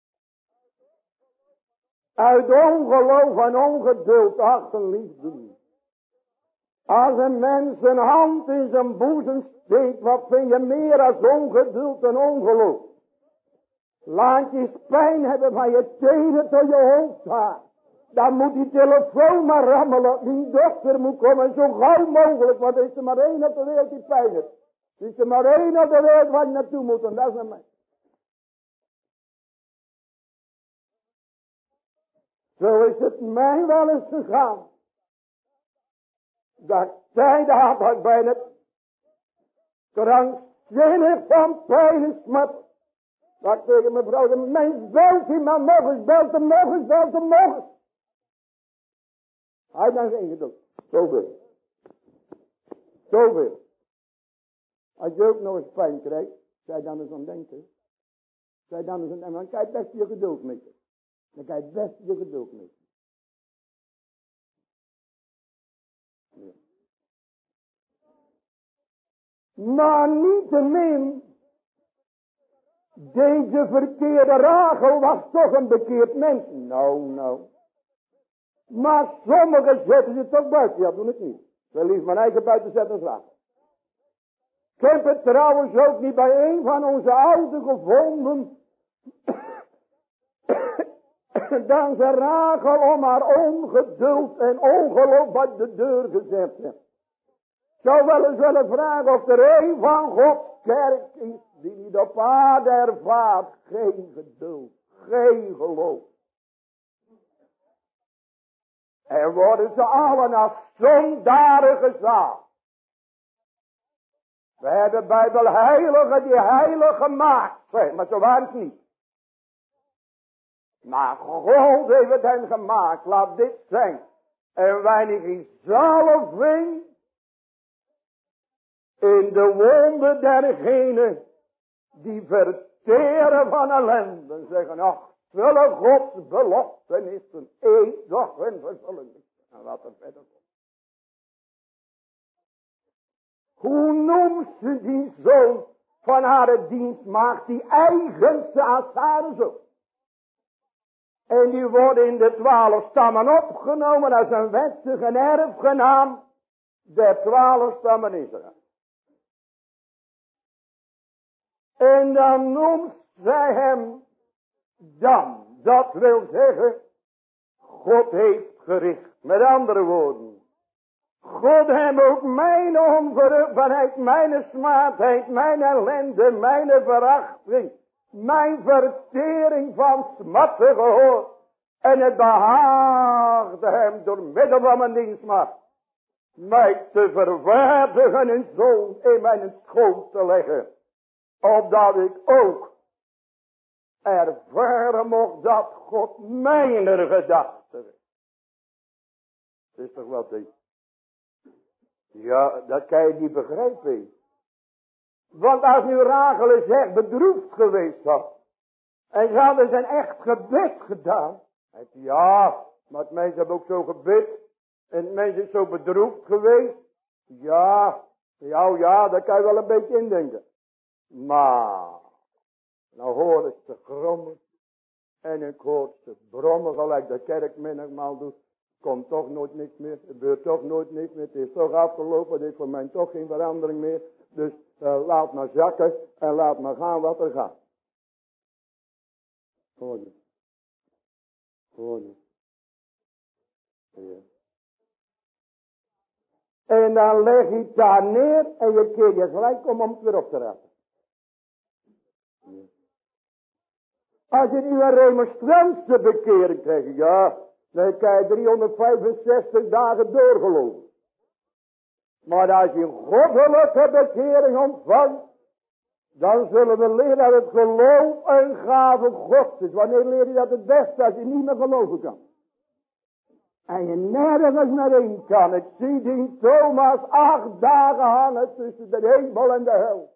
S3: Uit ongeloof en ongeduld achter liefde. Als een mens zijn hand in zijn boezem steekt, wat vind je meer als ongeduld en ongeloof? Laat je eens pijn hebben van je tenen tot je hoofdhaar. Dan moet die telefoon maar rammelen. Die dokter moet komen zo gauw mogelijk. Want er is er maar één op de wereld die pijn heeft. Er is er maar één op de wereld waar je naartoe moet. En dat is naar mij. Zo is het mij wel eens gegaan. Dat ik tijd had dat ik bij het krankzinnig van pijn en smart. Dat ik tegen mijn vrouw zei, mens belt hij maar nog eens, belt hem nog eens, belt hem nog eens. Hij heeft dan geen geduld. Zoveel. Zoveel. Als je ook nog eens pijn krijgt, zij dan eens aan denken. Zij dan eens aan denken, dan kan je best je geduld missen. Dan kan je best je geduld missen. Ja. Maar niettemin, deze verkeerde Rachel was toch een bekeerd mens. Nou, nou. Maar sommigen zetten ze toch buiten. Ja, doen het niet. Ze liefst mijn eigen buiten zetten als Rachel. Ik heb het trouwens ook niet bij een van onze ouderen gevonden. Dan ze Rachel om haar ongeduld en ongeloof bij de deur gezet heeft. Zou wel eens willen vragen of er een van Gods kerk is die niet op aarde ervaart. Geen geduld, geen geloof. En worden ze allen als zondaren gezaagd. We hebben Bijbel heiligen die heilig gemaakt zijn, maar zo waren het niet. Maar God heeft het hen gemaakt, laat dit zijn. En weinig in zalving in de wonden dergenen die verteren van ellende. En zeggen, ach, zullen Gods beloftenissen eeuwig hun vervulling. En wat er verder komt. Hoe noemt ze die zoon van haar dienstmaagd, die eigen ze als haar zoon? En die worden in de twaalf stammen opgenomen als een wettige erfgenaam der twaalf stammen Israël. En dan noemt zij hem dan. Dat wil zeggen, God heeft gericht. Met andere woorden. God heeft ook mijn onverruchtbaarheid, mijn smaadheid, mijn ellende, mijn verachting, mijn vertering van smatten gehoord. En het behaagde hem door middel van mijn dienstmaagd mij te verwaardigen en zo in mijn schoot te leggen. Opdat ik ook ervaren mocht dat God mijner gedachten is. Het is toch wat ik. Ja, dat kan je niet begrijpen. Want als nu Rachel is echt bedroefd geweest had. En ze hadden zijn echt gebed gedaan. Ja, maar het mens heeft ook zo gebed. En het mens is zo bedroefd geweest. Ja, ja, ja, daar kan je wel een beetje indenken. Maar, nou hoor ik ze grommen. En ik hoor ze brommen gelijk de kerk menigmaal doet. Komt toch nooit niks meer. Er gebeurt toch nooit niks meer. Het is toch afgelopen. Er is voor mij toch geen verandering meer. Dus uh, laat maar zakken. En laat maar gaan wat er gaat. Hoor je. Hoor je. Ja. En dan leg je het daar neer. En je keert je gelijk om om het weer op te raken. Ja. Als je nu een remonstrantse bekering krijgt. Ja. Dan kan je driehonderdvijfenzestig dagen doorgeloven. Maar als je een goddelijke bekering ontvangt. Dan zullen we leren dat het geloof een gave Gods is. Wanneer leer je dat het beste als je niet meer geloven kan? En je nergens naar heen kan. Ik zie die Thomas acht dagen hangen tussen de hemel en de hel.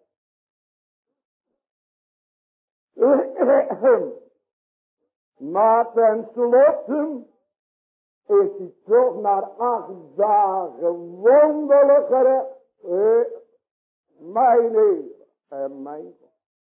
S3: Maar tenslotte is hij toch naar acht dagen wonderlijk gerecht. Eh, mijn Heer en mijn God.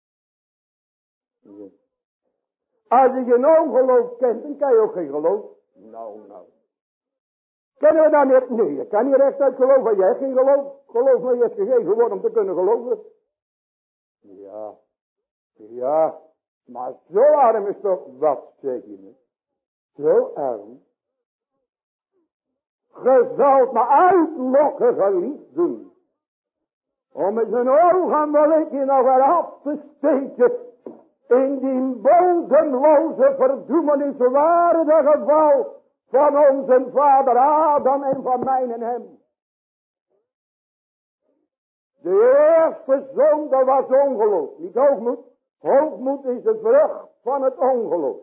S3: Ja. Als je geen ongeloof kent, dan kan je ook geen geloof. Nou, nou. Kennen we dan niet? Nee, je kan niet rechtuit geloven, want je hebt geen geloof. Geloof maar, je hebt gegeven worden om te kunnen geloven. Ja, ja. Maar zo arm is toch, wat zeg je nu? Zo arm. Ge zult me uitlokken, geliefden. Om eens een ogenblikje nog weer af te steken. In die bodemloze verdoemeniswaardige geval. Van onze vader Adam en van mijn en hem. De eerste zonde was ongeloof. Niet hoogmoed. Hoogmoed is de vrucht van het ongeloof.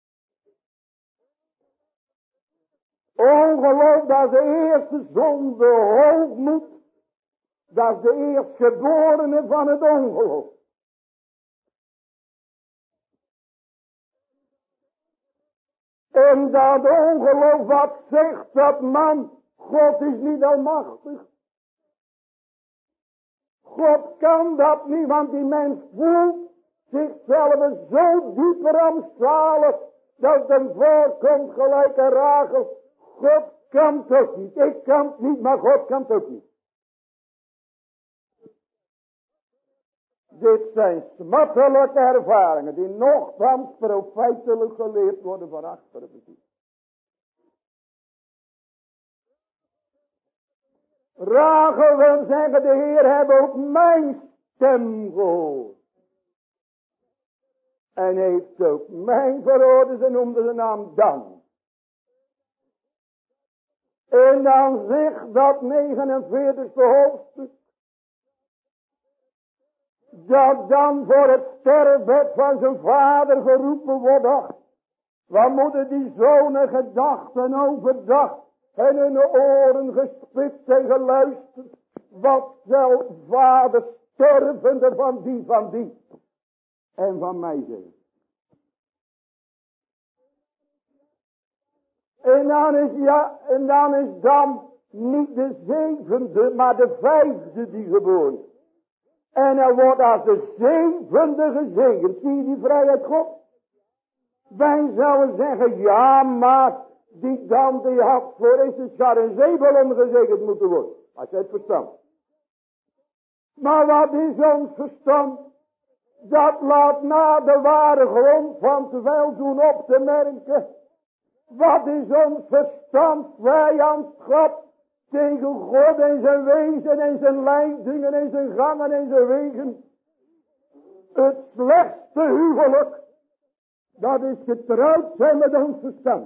S3: Ongeloof, dat is de eerste zonde. Hoogmoed, dat is de eerstgeborene van het ongeloof. En dat ongeloof wat zegt dat man, God is niet almachtig. God kan dat niet, want die mens voelt zichzelf zo diep rampzalig, dat hem voorkomt gelijk een Rachel. God kan het ook niet. Ik kan het niet, maar God kan het ook niet. Dit zijn smartelijke ervaringen die nogthans profijtelijk geleerd worden van achteren. Rachel wil zeggen, de Heer heeft ook mijn stem gehoord. En heeft ook mijn verhoorde, ze noemde de naam Dan. En dan zegt dat negenenveertigste hoofdstuk. Dat dan voor het sterfbed van zijn vader geroepen wordt. Wat moeten die zonen gedachten overdag en hun oren gespitst en geluisterd. Wat zal vader stervende van die, van die en van mij zijn. En dan is, ja, en dan is dan niet de zevende, maar de vijfde die geboren is. En hij wordt als de zevende gezegend. Zie je die vrijheid God? Wij zouden zeggen, ja maar die dan die had voor is het schar en Zebulon gezegend moeten worden. Als je het verstand. Maar wat is ons verstand? Dat laat na de ware grond van te wel doen op te merken. Wat is ons verstand? Vijandschap tegen God en zijn wezen en zijn leidingen en zijn gangen en zijn wegen. Het slechtste huwelijk, dat is getrouwd zijn met ons verstand.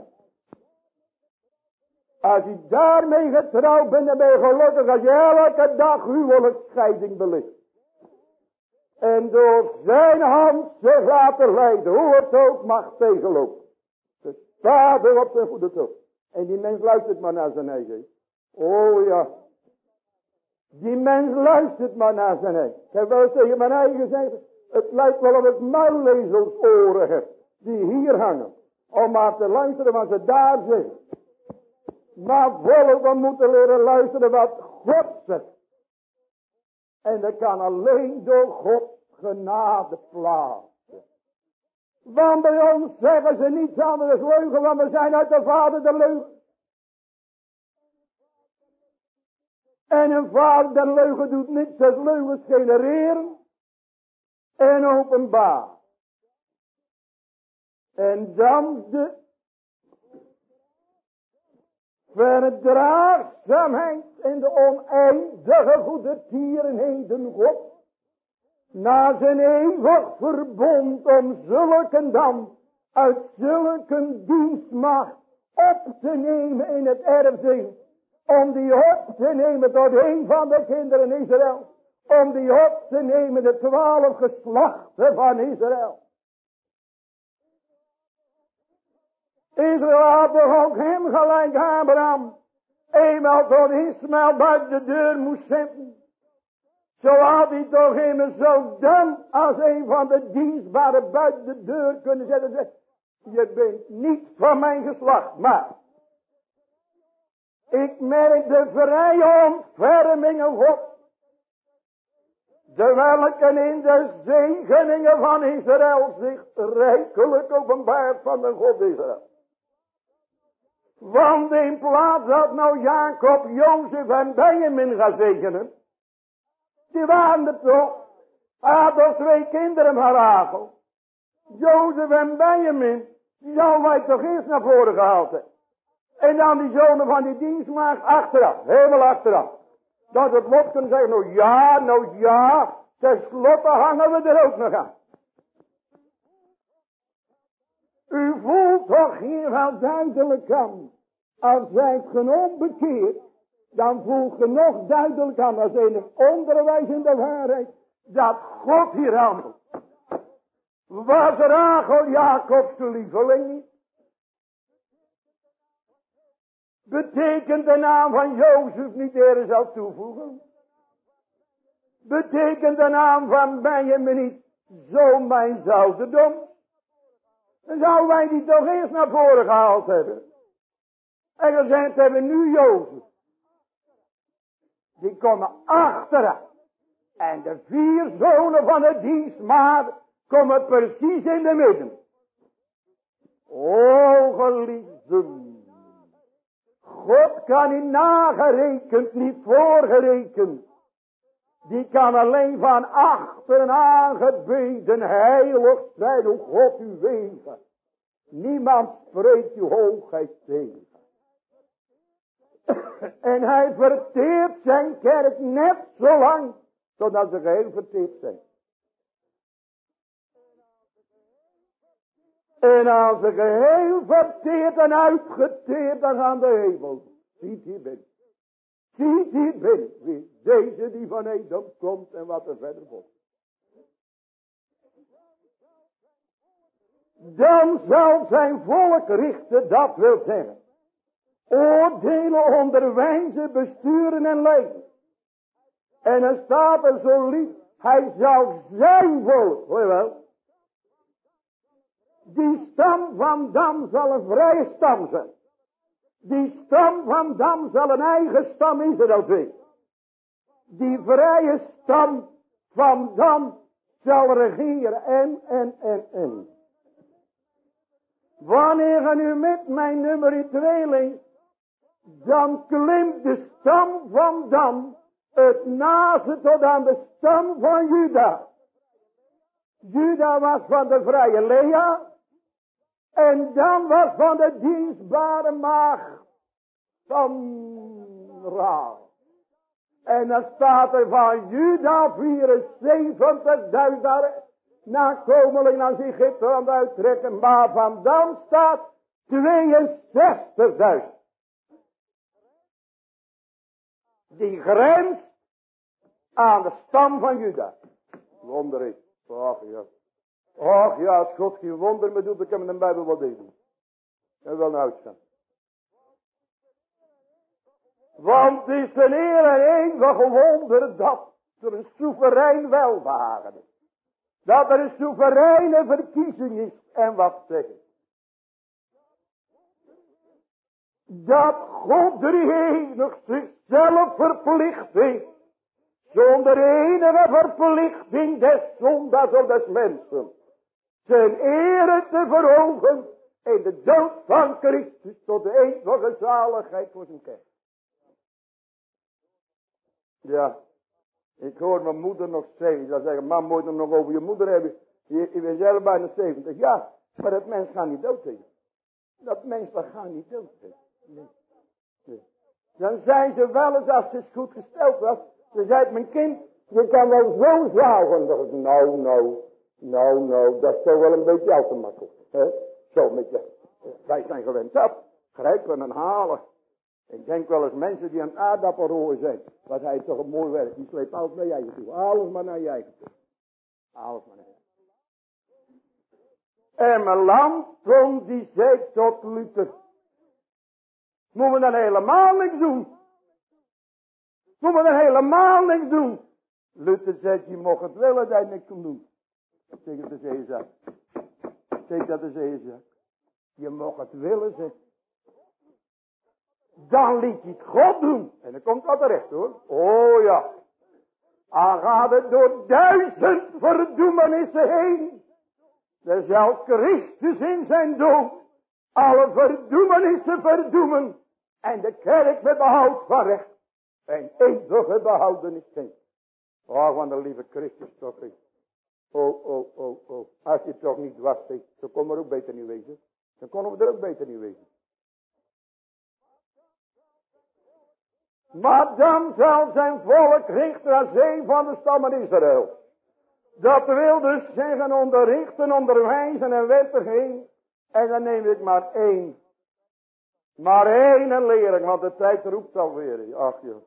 S3: Als je daarmee getrouwd bent, dan ben je gelukkig als je elke dag huwelijksscheiding belicht. En door zijn hand zich laten leiden, hoe het ook mag tegenlopen. De vader op zijn goede toon. En die mens luistert maar naar zijn eigen. Oh ja. Die mens luistert maar naar zijn eigen. Ik heb wel eens tegen mijn eigen gezegd. Het lijkt wel of ik muilezelsoren heb. Die hier hangen. Om maar te luisteren wat ze daar zeggen. Maar volk, we moeten leren luisteren wat God zegt. En dat kan alleen door Gods genade plaatsen. Want bij ons zeggen ze niets anders dan leugen, want we zijn uit de vader de leugen. En een vader de leugen doet niets als leugens genereren en openbaar. En dan de verdraagzaamheid en de oneindige goede tierenheden God. Na zijn eeuwig verbond om zulke dan uit zulke dienstmacht op te nemen in het erfdeel. Om die op te nemen tot een van de kinderen Israël. Om die op te nemen de twaalf geslachten van Israël. Israël had toch ook hem gelijk Abraham. Eenmaal tot Ismaël buiten de deur moest zetten. Zo had hij toch hem zo dan als een van de dienstbaren buiten de deur kunnen zetten. Je bent niet van mijn geslacht, maar ik merk de vrije ontfermingen God. De welke in de zegeningen van Israël zich rijkelijk openbaart van de God Israël. Want in plaats dat nou Jacob, Jozef en Benjamin gaat zegenen. Die waren er toch. Hij had toch twee kinderen van Rachel. Jozef en Benjamin, die zouden wij toch eerst naar voren gehaald hebben. En dan die zonen van die dienstmaagd achteraf, helemaal achteraf. Dat het lot kunnen zeggen, nou ja, nou ja, ten slotte hangen we er ook nog aan. U voelt toch hier wel duidelijk aan, als zijt ge onbekeerd, dan voelt ge nog duidelijk aan, als enig onderwijs in de waarheid, dat God hier handelt. Was Rachel Jacobs lieveling niet? Betekent de naam van Jozef niet eerder zal toevoegen? Betekent de naam van Benjamin niet zo mijn zouderdom? Dan zouden wij die toch eerst naar voren gehaald hebben. En gezegd hebben nu Jozef. Die komen achteraan. En de vier zonen van de dienstmaagd komen precies in de midden. O geliefden. God kan niet nagerekend, niet voorgerekend. Die kan alleen van achteren aangebeden heilig zijn, hoe God u wegen. Niemand spreekt uw hoogheid tegen. En hij verteert zijn kerk net zo lang, totdat ze geheel verteerd zijn. En als ze geheel verteerd en uitgeteerd, dan gaan de hemel. Ziet hier binnen. Ziet hier binnen. Wie deze die van Edom komt en wat er verder wordt. Dan zal zijn volk richten, dat wil zeggen. Oordelen, onderwijzen, besturen en leiden. En er staat er zo lief. Hij zal zijn volk, hoor je wel. Die stam van Dam zal een vrije stam zijn. Die stam van Dam zal een eigen stam Israël zijn. Die vrije stam van Dam zal regeren en, en, en, en. Wanneer je nu met mijn nummer twee leest, dan klimt de stam van Dan het naaste tot aan de stam van Juda. Juda was van de vrije Lea. En Dan was van de dienstbare maagd van Raal. En dan staat er van Juda vierenzeventigduizend nakomelingen aan Egypte aan het uittrekken. Maar van Dan staat tweeënzestigduizend. Die grens aan de stam van Juda. Wonder is. Ach ja. Ach ja, als God geen wonder me doet, dan kan men de Bijbel wel doen. En wel een uitstaan. Want het is een eer en eeuwige wonder dat er een soeverein welbehagen is. Dat er een soevereine verkiezing is. En wat zeggen? Dat God drieënig zichzelf verplicht heeft. Zonder enige verplichting des zondags of des mensen. Zijn ere te verhogen. En de dood van Christus tot de eeuwige zaligheid voor zijn kerk. Ja. Ik hoor mijn moeder nog zeggen. Dat zeggen, man moet het nog over je moeder hebben. Je, je bent zelf bijna zeventig. Ja, maar dat mens gaat niet dood zijn. Dat mens dat gaat niet dood zijn. Nee. Nee. Dan zijn ze wel eens, als het goed gesteld was. Dan zei mijn kind, je kan wel zo zuigen. Dan zei nou, nou, nou, nou, dat is toch wel een beetje al te makkelijk. Hè? Zo met je. Wij zijn gewend dat. Grijpen en halen. Ik denk wel eens mensen die aan het aardappelrooien zijn. Wat hij toch een mooi werk. Die sleept alles naar je eigen toe. Alles maar naar je eigen toe. Alles maar naar je eigen. En mijn landtroon die zei tot Luther. Moeten we dan helemaal niks doen? Moeten we dan helemaal niks doen? Luther zegt, je mag het willen dat je niks kunt doen. Tegen de zeezak. Zeg dat de zeezak. Je mag het willen, zeg. Dan liet je het God doen. En dan komt dat terecht hoor. Oh ja. Dan gaat het door duizend verdoemenissen heen. Dan zal Christus in zijn dood alle verdoemenissen verdoemen. En de kerk met behoud van recht. En eeuwige behoudenis schenkt. Oh, van de lieve Christus toch is. Oh, oh, oh, oh. Als je toch niet was, dan kon er ook beter niet wezen. Dan konden we er ook beter niet wezen. Maar dan zal zijn volk richten als een van de stammen Israël. Dat wil dus zeggen onderrichten, onderwijzen en wettiging. En dan neem ik maar één. Maar één leerling, want de tijd roept alweer. Ach joh.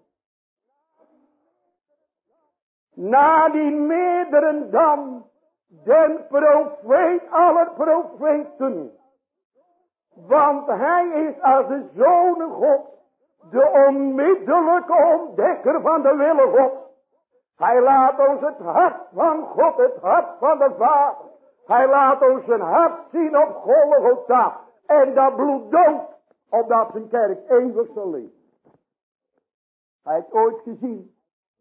S3: Na die meerdere dan, den profeet aller profeten. Want hij is als de Zoon God, de onmiddellijke ontdekker van de wille God. Hij laat ons het hart van God, het hart van de Vader. Hij laat ons zijn hart zien op Golgotha. En dat bloed dood, opdat zijn kerk eeuwig zal leven. Hij heeft ooit gezien.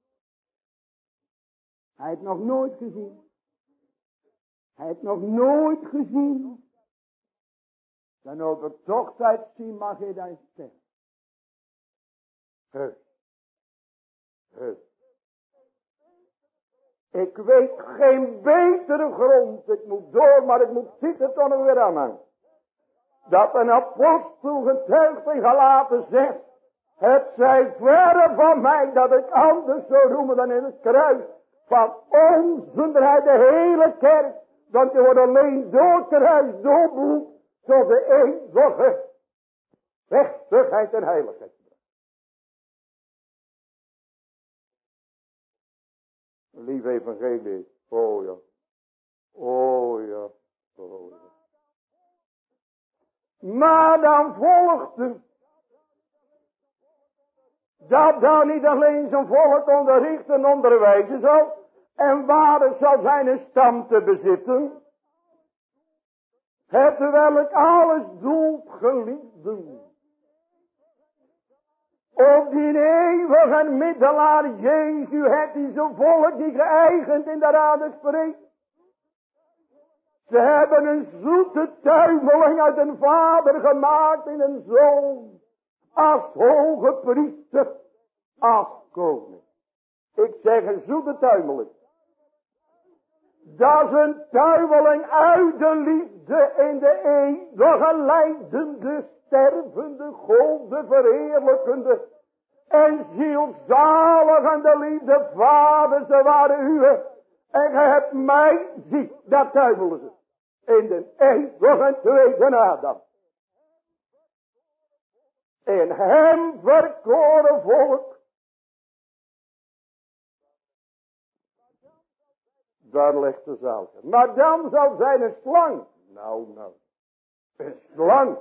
S3: Hij heeft nog nooit gezien. Hij heeft nog nooit gezien. Dan ook ik toch tijd zien mag je daar stem. Heus. Heus. Ik weet geen betere grond. Ik moet door, maar ik moet zitten tot er weer aan. Dat een apostel getuigd in Galaten zegt. Het zij verre van mij dat ik anders zou roemen dan in het kruis. Van onzonderheid de hele kerk. Want je wordt alleen door kruis, door bloed. Tot de eeuwige rechtigheid en heiligheid. Lief evangelie. Oh ja. Oh ja. Oh ja. Maar dan volgde. Dat dan niet alleen zijn volk onderrichten en onderwijzen zal. En waardig zal zijn een stam te bezitten. Het welk alles doelt geliefden. Op die eeuwige middelaar Jezus heeft hij zijn volk die geëigend in de raden spreekt. Ze hebben een zoete tuimeling uit een vader gemaakt in een zoon. Als hoge priester, als koning. Ik zeg een zoete tuimeling. Dat is een tuimeling uit de liefde in de eeuwige lijdende, stervende, golde, verheerlijkende en zielzaligende liefde. Vader, ze waren uwe. En gij hebt mij ziek, dat tuimelen ze. In de eeuwige tweede Adam. In hem verkoren volk. Daar ligt de zaal. Maar dan zal zijn een slang. Nou, nou. Een slang.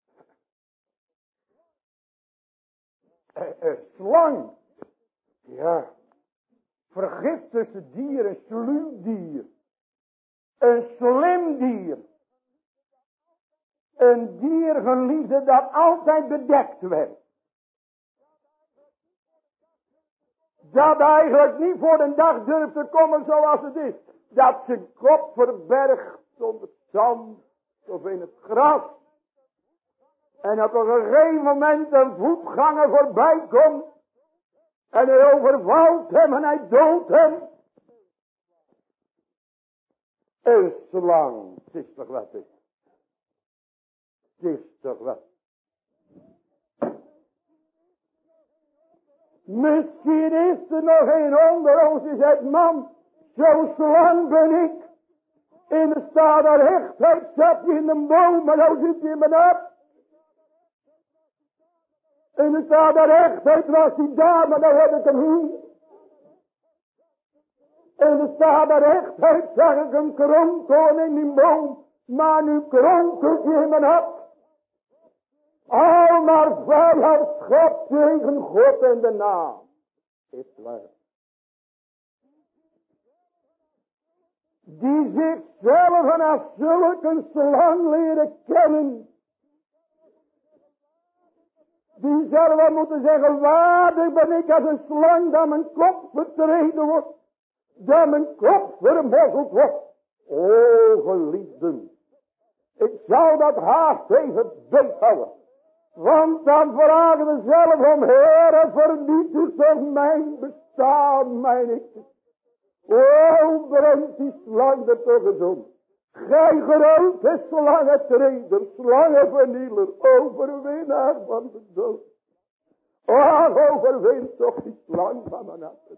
S3: Een, een slang. Ja. Vergiftigde dier, een sluw dier. Een slim dier. Een dier geliefde dat altijd bedekt werd. Dat eigenlijk niet voor de dag durft te komen zoals het is. Dat zijn kop verbergt onder het zand of in het gras. En op een gegeven moment een voetganger voorbij komt. En hij overvalt hem en hij doodt hem. Een slang. Het is toch wat is. Het is toch wat. Misschien is er nog een onder ons die zegt, man, zo slang ben ik. In de staat der hechtheid zat je in een boom, maar nou zit je in mijn hart. In de staat der hechtheid was hij daar, maar nou heb ik hem hier. In de staat der hechtheid zag ik een kronkel in die boom, maar nu kronkelt je in mijn hart. Al maar vijandschap tegen God en de naam. Is waar. Die zichzelf als zulke slang leren kennen. Die zelf moeten zeggen, waardig ben ik als een slang dat mijn kop vertreden wordt. Dat mijn kop vermozzeld wordt. O geliefden. Ik zou dat haast even beethouden. Want dan vragen we zelf om, Heere, vernietig toch mijn bestaan, mijn ik. O, brengt die slang er toch eens om. Gij grote slangentreder, slangenvernieler, overwinnaar van de dood. Och, overwin toch die slang van mijn hart.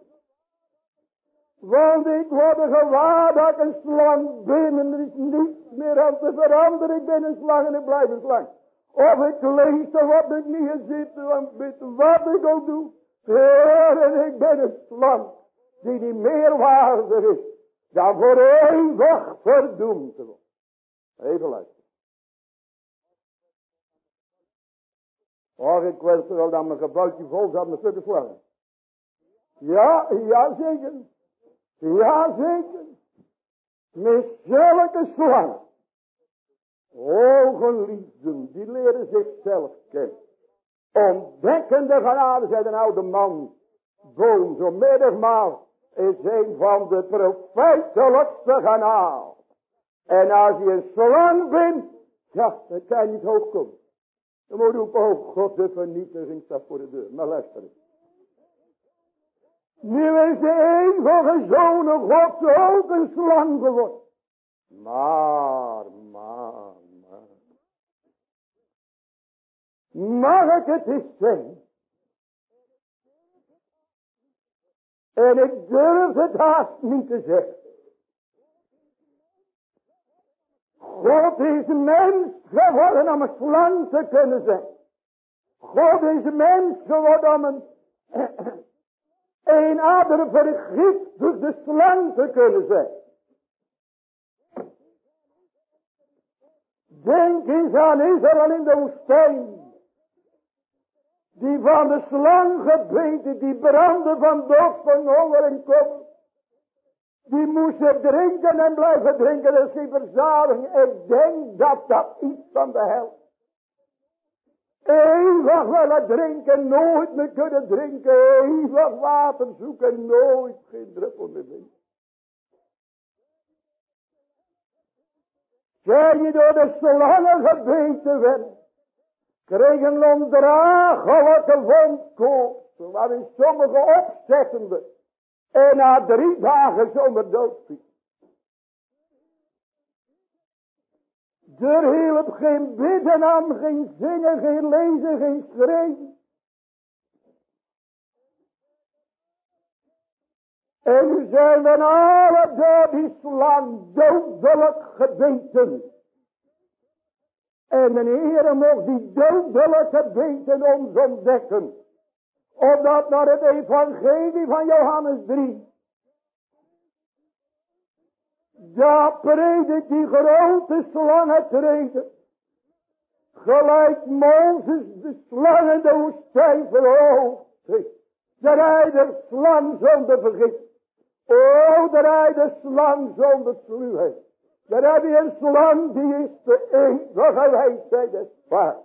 S3: Want ik word er gewaar dat ik een slang ben en er is niets meer aan te veranderen. Ik ben een slang en ik blijf een slang. Of ik lees of wat ik niet zit, want met wat ik ook doe. Heer, en ik ben een slang die niet meer waardig is dan voor eeuwig verdoemd te worden. Even luisteren. Och, ik wens wel dat mijn gebouwtje vol zat met stukken slangen. Ja, ja zeker. Ja zeker. Met zulke slangen. O geliefden, die leren zichzelf kennen. Ontdekkende genade, zei een oude man. Boom, zo middagmaal is een van de profijtelijkste genade. En als je een slang bent, ja, dan kan je niet hoog komen. Dan moet je roepen, oh God, de vernietiging staat voor de deur. Maar luister eens. Nu is de eeuwige Zoon God ook een slang geworden. Maar, maar, maar. Mag ik het eens zeggen? En ik durf het haast niet te zeggen. God is mens geworden om een slang te kunnen zijn. God is mens geworden om een, een ader vergiftigde slang te kunnen zijn. Denk eens aan Israël in de woestijn. Die van de slang gebeten, die brandde van dorst, van honger en kommer. Die moesten drinken en blijven drinken, dat is geen verzadiging. Ik denk dat dat iets van de hel. Eeuwig willen drinken, nooit meer kunnen drinken. Eeuwig water zoeken, nooit geen druppel meer drinken. Zij die door de slangen gebeten werden, kregen een ondraaglijke wondkoorts, waarin sommige opzettenden en na drie dagen zonder dood viel. Er hielp geen bidden aan, geen zingen, geen lezen, geen schreeuwen. En nu zijn we alle door die slang dodelijk gebeten. En de Heere mocht die dodelijke beten ons ontdekken. Opdat naar het evangelie van Johannes drie. Daar predikt die grote slangen treden. Gelijk Mozes de slang in de woestijn verhoogd heeft. De rijder slang zonder vergif. O, de rijder slang zonder sluwheid. Daar heb je een slang die is de eeuwige wijsheid des Vaders.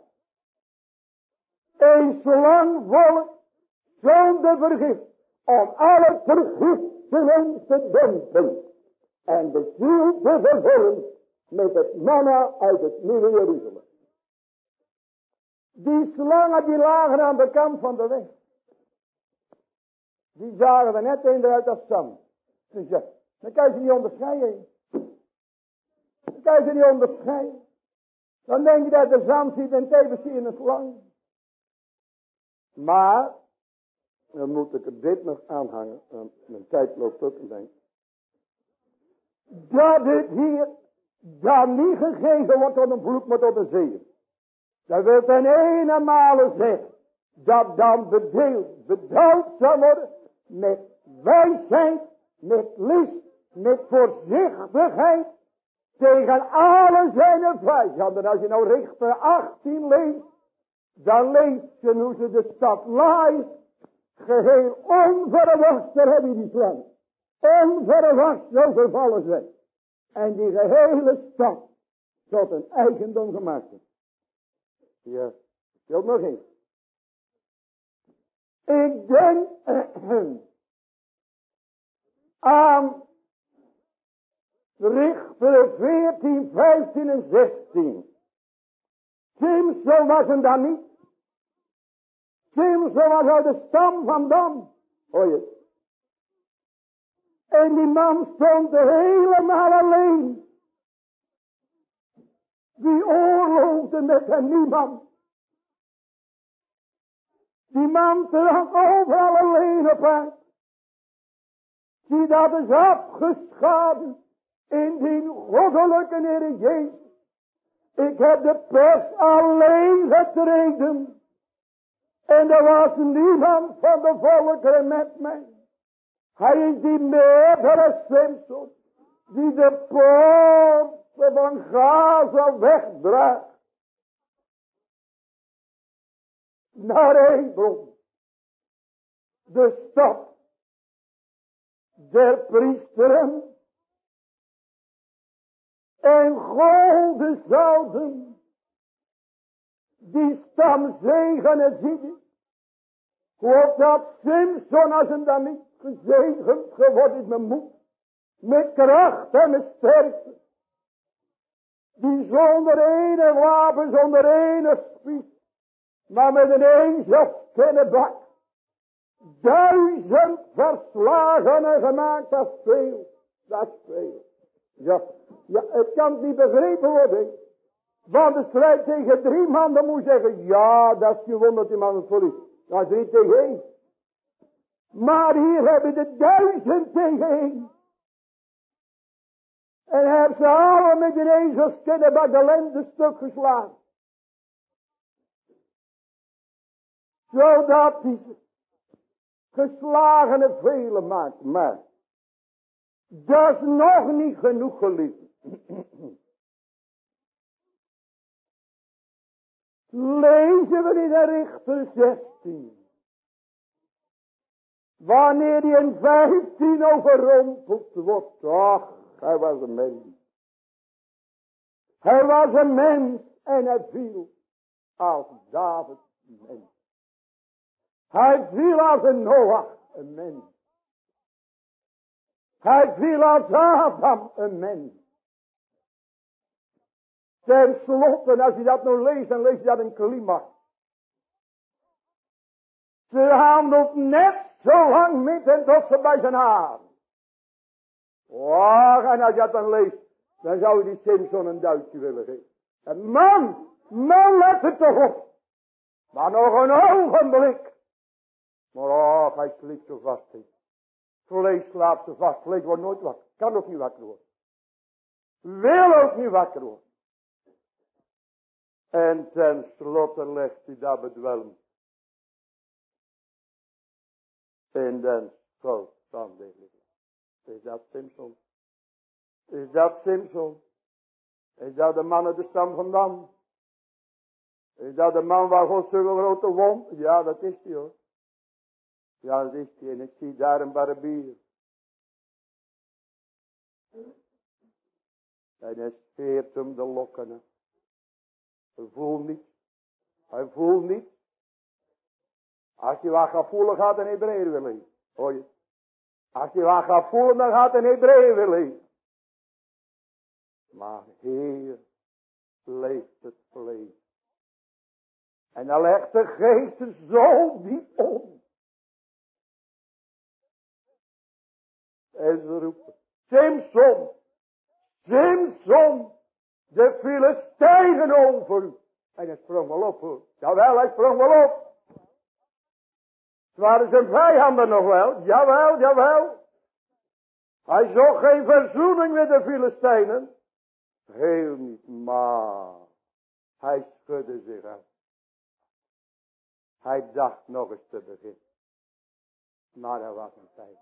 S3: Een slang volk zonder vergif. Om alle vergiftenis te dempen. En de ziel te vervullen met het manna uit het nieuwe Jeruzalem. Die slangen die lagen aan de kant van de weg. Die zagen er net een eruit als zand. Dus ja, dan kan je ze niet onderscheiden. Dan kan je ze niet onderscheiden. Dan denk je dat de zand ziet en tevens zie je een slang. Maar, dan moet ik er dit nog aanhangen. Want mijn tijd loopt ook een denk. Dat het hier dan niet gegeven wordt tot een vloek, maar tot een zegen. Dat wil ten ene male zeggen. Dat dan bedeeld, bedoeld zal worden. Met wijsheid, met list, met voorzichtigheid. Tegen alle zijn vijanden. Als je nou Richter achttien leest. Dan lees je hoe ze de stad Laai. Geheel onverwachts, daar heb je die slang. Onverwachts overvallen zijn. En die gehele stad tot een eigendom gemaakt is. Ja, stel nog eens. Ik denk aan Richter veertien, vijftien en zestien. Simson was een dan niet. Simson was uit de stam van Dan. Hoor je? En die man stond helemaal alleen. Die oorloofde met hem niemand. Die man trok overal alleen op uit. Zie, dat is afgeschaduwd in die goddelijke Heer Jezus. Ik heb de pers alleen getreden. En er was niemand van de volkeren met mij. Hij is die meerdere Simson. Die de poorten van Gaza wegdraagt. Naar Hebron. De stad der priesteren. En golden zouden die stam zegenen zien. Hoe dat Simson als hem dan niet gezegend geworden is met moed. Met kracht en met sterkte. Die zonder ene wapen, zonder ene spies. Maar met een eenzels kennebak. Duizend verslagen en gemaakt, dat is veel. Dat is veel. Ja, ja, het kan niet begrepen worden. Want de strijd tegen drie man, dan moet je zeggen, ja, dat is gewoon dat die man het verliest. Dat is drie tegen één. Maar hier hebben de duizend tegen één. En hebben ze allemaal met de ezels kennebak de lende stuk geslagen. Zodat die geslagene velen maakt. Maar dat is nog niet genoeg, geliefd. Lezen we in de Richter zestien. Wanneer hij in vijftien overrompeld wordt. Ach, hij was een mens. Hij was een mens en hij viel als David een mens. Hij viel als een Noach een mens. Hij viel als Adam een mens. Ten slotte, als je dat nou leest, dan lees je dat in climax. Ze handelt net zo lang met en tot ze bij zijn haar. Och, en als je dat dan leest, dan zou je die Simson een duitje willen geven. En man, man, let het toch op. Maar nog een ogenblik. Maar och, hij sliep zo vast in. Vlees slaapt zo vast. Vlees wordt nooit wakker. Kan ook niet wakker worden. Wil ook niet wakker worden. En ten slotte legt hij dat bedwelmd. In den schoot van de Heer. Is dat Simson? Is dat Simson? Is dat de man uit de stam van Dan? Is dat de man waar God zo'n grote wond? Ja, dat is hij hoor. Ja, dat is hij. En ik zie daar een barbier. En hij scheert hem de lokken. Hij voelt niet. Hij voelt niet. Als je wat gaat voelen, gaat een Hebreeër willen lezen. Hoor je? Als je wat gaat voelen, dan gaat een Hebreeër willen lezen. Maar Heer, leeft het vlees. En dan legt de geest zo diep om. En ze roepen, Simson, Simson, de Filistijnen over u. En hij sprong wel op hoor. Jawel, hij sprong wel op. Het waren zijn vijanden nog wel. Jawel, jawel. Hij zocht geen verzoening met de Filistijnen. Heel niet, maar hij schudde zich uit. Hij dacht nog eens te beginnen. Maar er was een tijd.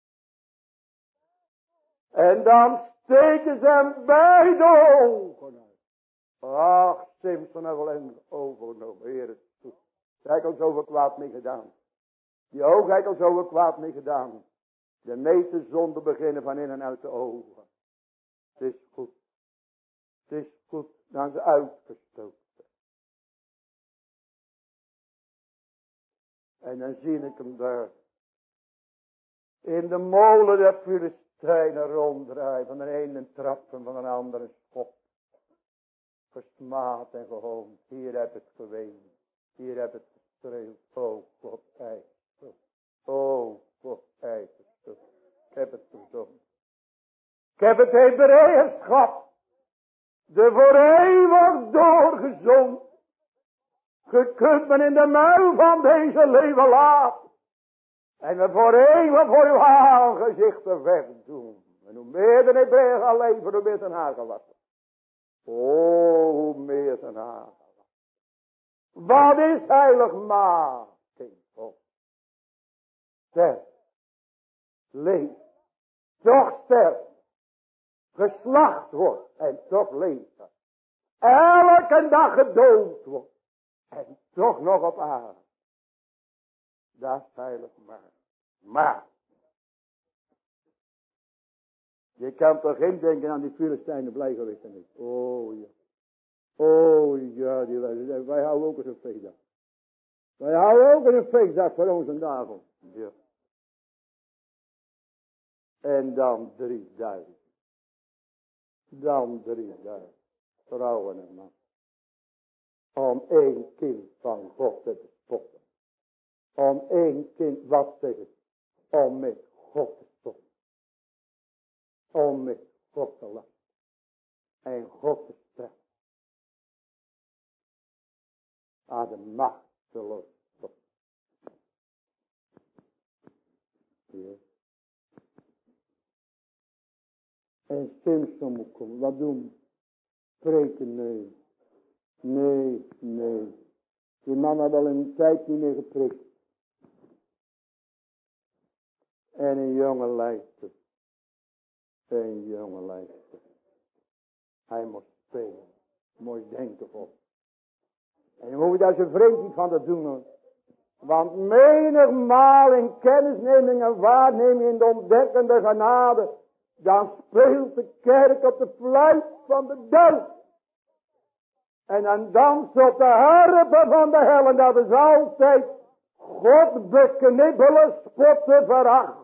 S3: En dan steken ze hem beide ogen uit. Ach, Simson heeft wel een overgenomen. Heer, het is goed. Daar heb ik al zoveel kwaad mee gedaan. Die ogen heb ik al zoveel kwaad mee gedaan. De meeste zonden beginnen van in en uit de ogen. Het is goed. Het is goed. Dan ze uitgestoken. En dan zie ik hem daar. In de molen der Filistijnen ronddraaien. Van de ene trap en van de andere schop. Gesmaad en gehoond. Hier heb het geween. Hier heb het gestreeld. Oh, God, eigen. Oh, God, eigen. heb het gezongen. Ik heb het Hebreeënschap. De voor eeuwig doorgezond. Je kunt me in de muil van deze leven laten. En we voor eeuwig voor uw aangezichten wegdoen. En hoe meer de Hebreeën gaan leven, hoe meer zijn haar gewassen. Oh, hoe meer zijn haar gewassen. Wat is heiligmaking? Oh. Sterf. Leef. Toch sterf. Geslacht wordt en toch leeft. Elke dag gedood wordt. En toch nog op aarde. Dat is heiligmaking. Maar. Je kan toch geen denken aan die Filistijnen blij geweest zijn. Oh ja. Oh ja, die, wij, wij houden ook eens een feestdag. Wij houden ook eens een feestdag voor onze dagen. Ja. En dan drieduizend. Dan drieduizend. Vrouwen en mannen. Om één kind van God te bespotten. Om één kind, wat zeg ik? Om met God te spotten. Om met God te lachen. En God te strekken. Aan de machteloos God. Ja. En Simson moet komen. Wat doen? Spreken? Nee. Nee, nee. Die man had al een tijd niet meer gepreekt. En een jonge lijster. Een jonge lijster. Hij moest spelen. Moest denken voor. En je moet daar zijn vreemd niet van te doen hoor. Want menigmaal in kennisneming en waarneming in de ontdekkende genade. Dan speelt de kerk op de fluit van de dood. En dan danst op de harpen van de hel. En dat is altijd God beknibbelen, spotten, verachten.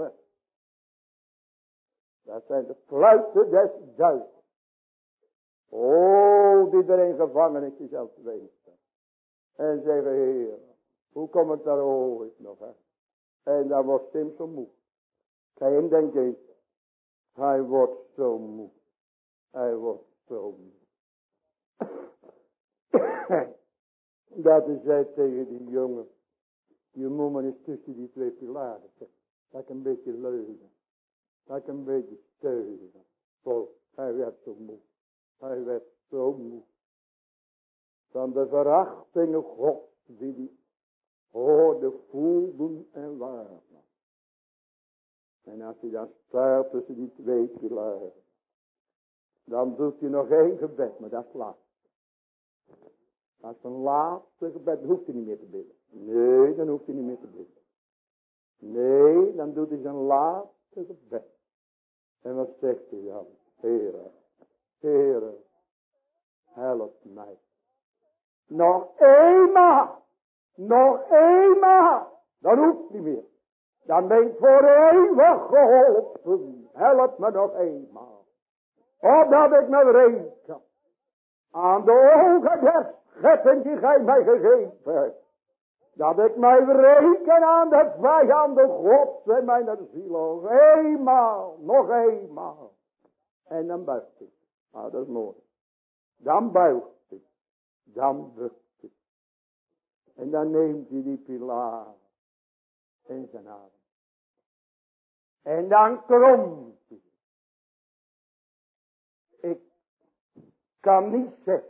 S3: Dat zijn de fluiten des duizends. Oh, die er in gevangenis zelf weten. En zeggen, Heer, hoe komt het daar ooit nog hè? En dan wordt Simson moe. Geen denk eens. Hij wordt zo moe. Hij wordt zo moe. Dat is hij tegen die jongen. Je moet maar eens tussen die twee pilaren zetten. Dat ik een beetje leugen. Dat ik een beetje steunen. Volk, hij werd zo moe. Hij werd zo moe. Van de verachtingen God die die hoorde, voelden en waren. En als hij dan staat tussen die twee pilaren. Dan doet hij nog één gebed, maar dat is laat. Dat is een laatste gebed, dan hoeft hij niet meer te bidden. Nee, dan hoeft hij niet meer te bidden. Nee, dan doet hij zijn laatste gebed. En wat zegt hij dan? Heere, Heere, help mij. Nog eenmaal, nog eenmaal, dan hoeft hij meer. Dan ben ik voor eeuwig geholpen. Help me nog eenmaal. Opdat ik me reken aan de ogen des schepping die gij mij gegeven hebt. Dat ik mij reken aan de vijanden Gods en mijn ziel. Nog eenmaal, nog eenmaal. En dan buigt hij. Ah, dat is mooi. Dan buigt hij. Dan buigt hij. En dan neemt hij die pilaar in zijn adem. En dan kromt hij. Ik kan niet zeggen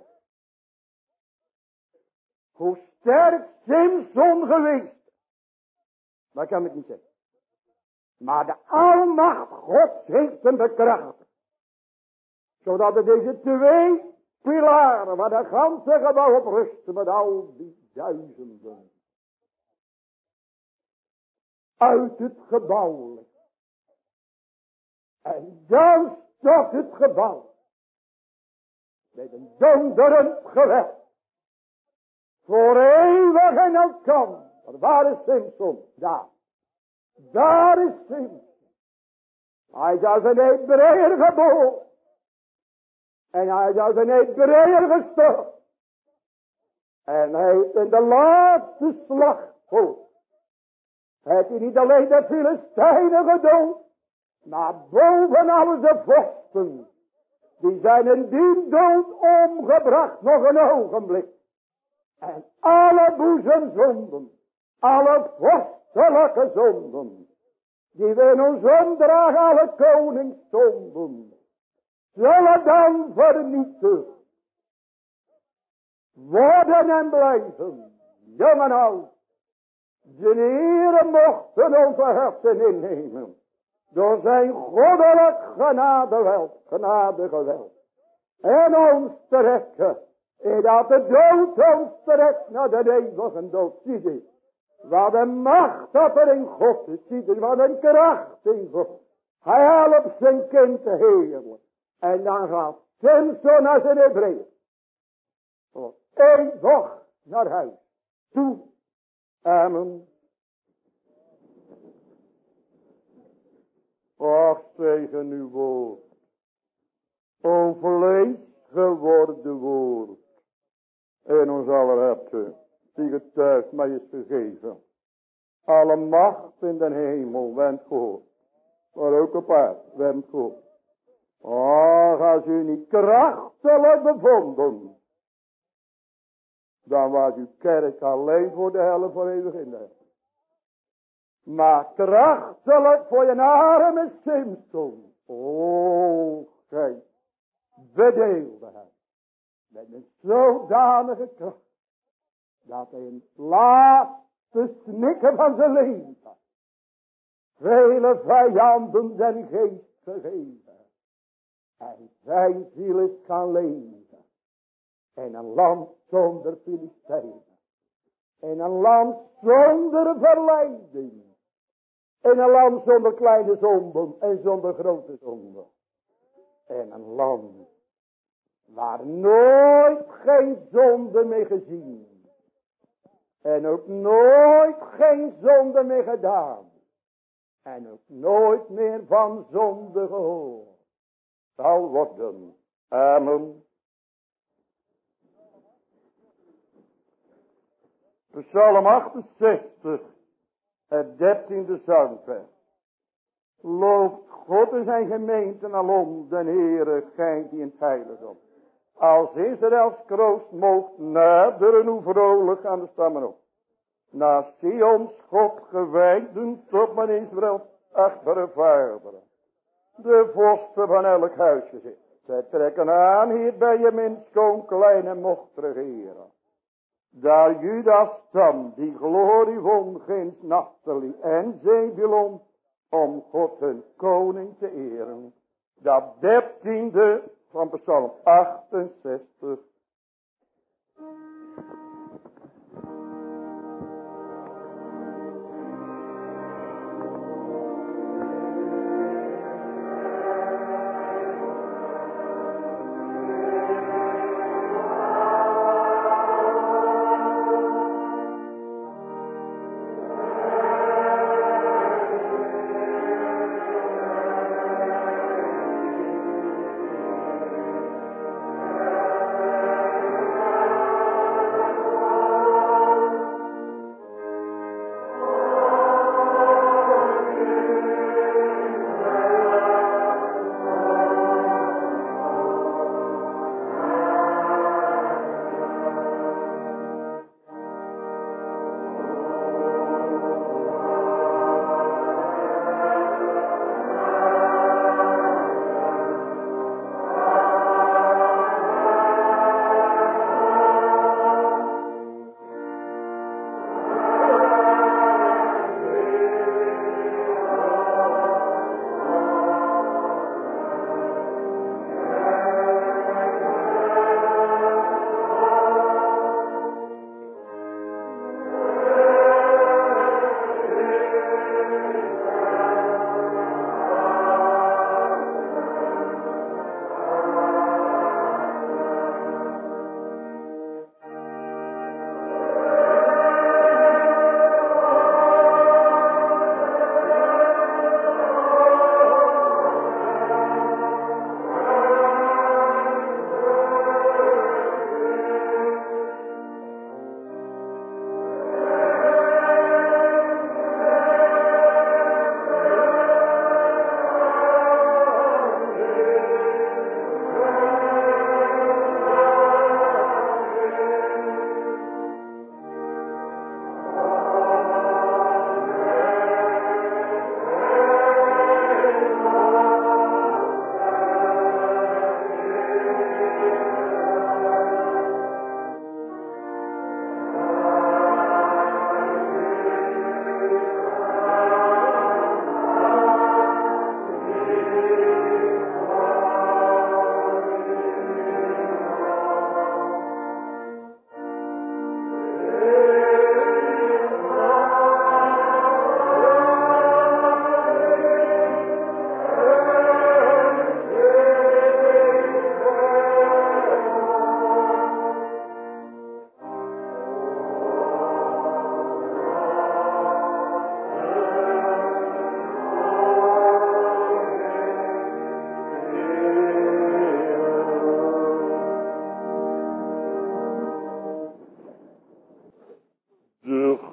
S3: hoe sterk Simson geweest. Dat kan ik niet zeggen. Maar de almacht Gods heeft hem bekrachtigd. Zodat er deze twee pilaren, waar de ganse gebouw op rusten, met al die duizenden uit het gebouw ligt. En dan stort het gebouw met een donderend geweld. Voor eeuwig en elkaar. Waar is Simson? Daar. Daar is Simson. Hij is als een Hebreeër geboren. En hij is als een Hebreeër gestorven. En hij heeft in de laatste slag voor. Heeft hij niet alleen de Filistijnen gedood. Maar boven alles de vorsten. Die zijn in die dood omgebracht. Nog een ogenblik. En alle boezemzonden. Alle vorstelijke zonden. Die we in ons omdragen. Alle koningszonden. Zullen dan vernietigd worden en blijven. Jong en oud. De Heere mochten onze harten innemen. Door zijn goddelijk genadeweld, genadegeweld. En ons trekken. En dat de dood ons trekt naar de eeuwige dood. Zie je. Wat een macht dat er in God is. Zie je. Wat een kracht in God. Hij helpt zijn kind te heerlijk. En dan gaat Samson naar zijn Hebreeën. Eeuwig naar huis. Toe. Amen. Och, tegen uw woord. O vlees geworden woord. In ons aller harten. Die getuigt mij is gegeven. Alle macht in de hemel wendt voor. Maar ook op aarde wendt voor. Och, als u niet krachtelijk bevonden. Dan was uw kerk alleen voor de hel voor eeuwig in de hel. Maar krachtelijk voor je arme Samson. O, gij bedeelde hem. Met een zodanige kracht. Dat hij in het laatste snikken van zijn leven. Vele vijanden den geest gegeven. En zijn ziel is gaan leven. In een land zonder Filistijnen. In een land zonder verleiding. In een land zonder kleine zonden en zonder grote zonden. In een land waar nooit geen zonde meer gezien. En ook nooit geen zonde meer gedaan. En ook nooit meer van zonde gehoord. Zal worden. Amen. Psalm achtenzestig, het dertiende psalmvers. Looft God in zijn gemeente alom, den Heere schijnt die in het heiligdom. Als Israëls kroost moogt naderen, hoe vrolijk aan de stammen op. Naar Sions God gewijden, tot men Israël achter vaderen. De vorsten van elk huisgezin. Zij trekken aan hier bij je min schoon klein en mocht regeren. Daar Judas stam die glorie won, ginds Naphtali en Zebulon, om God hun koning te eren. Dat dertiende van Psalm achtenzestig.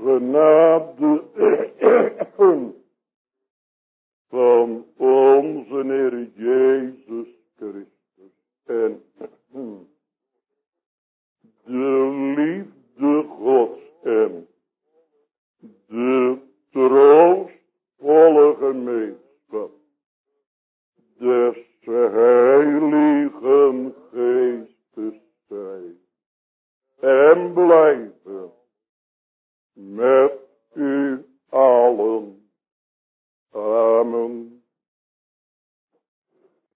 S4: genade van onze Heer Jezus Christus en de liefde Gods en de troostvolle gemeenschap des Heiligen Geestes zijn en blijven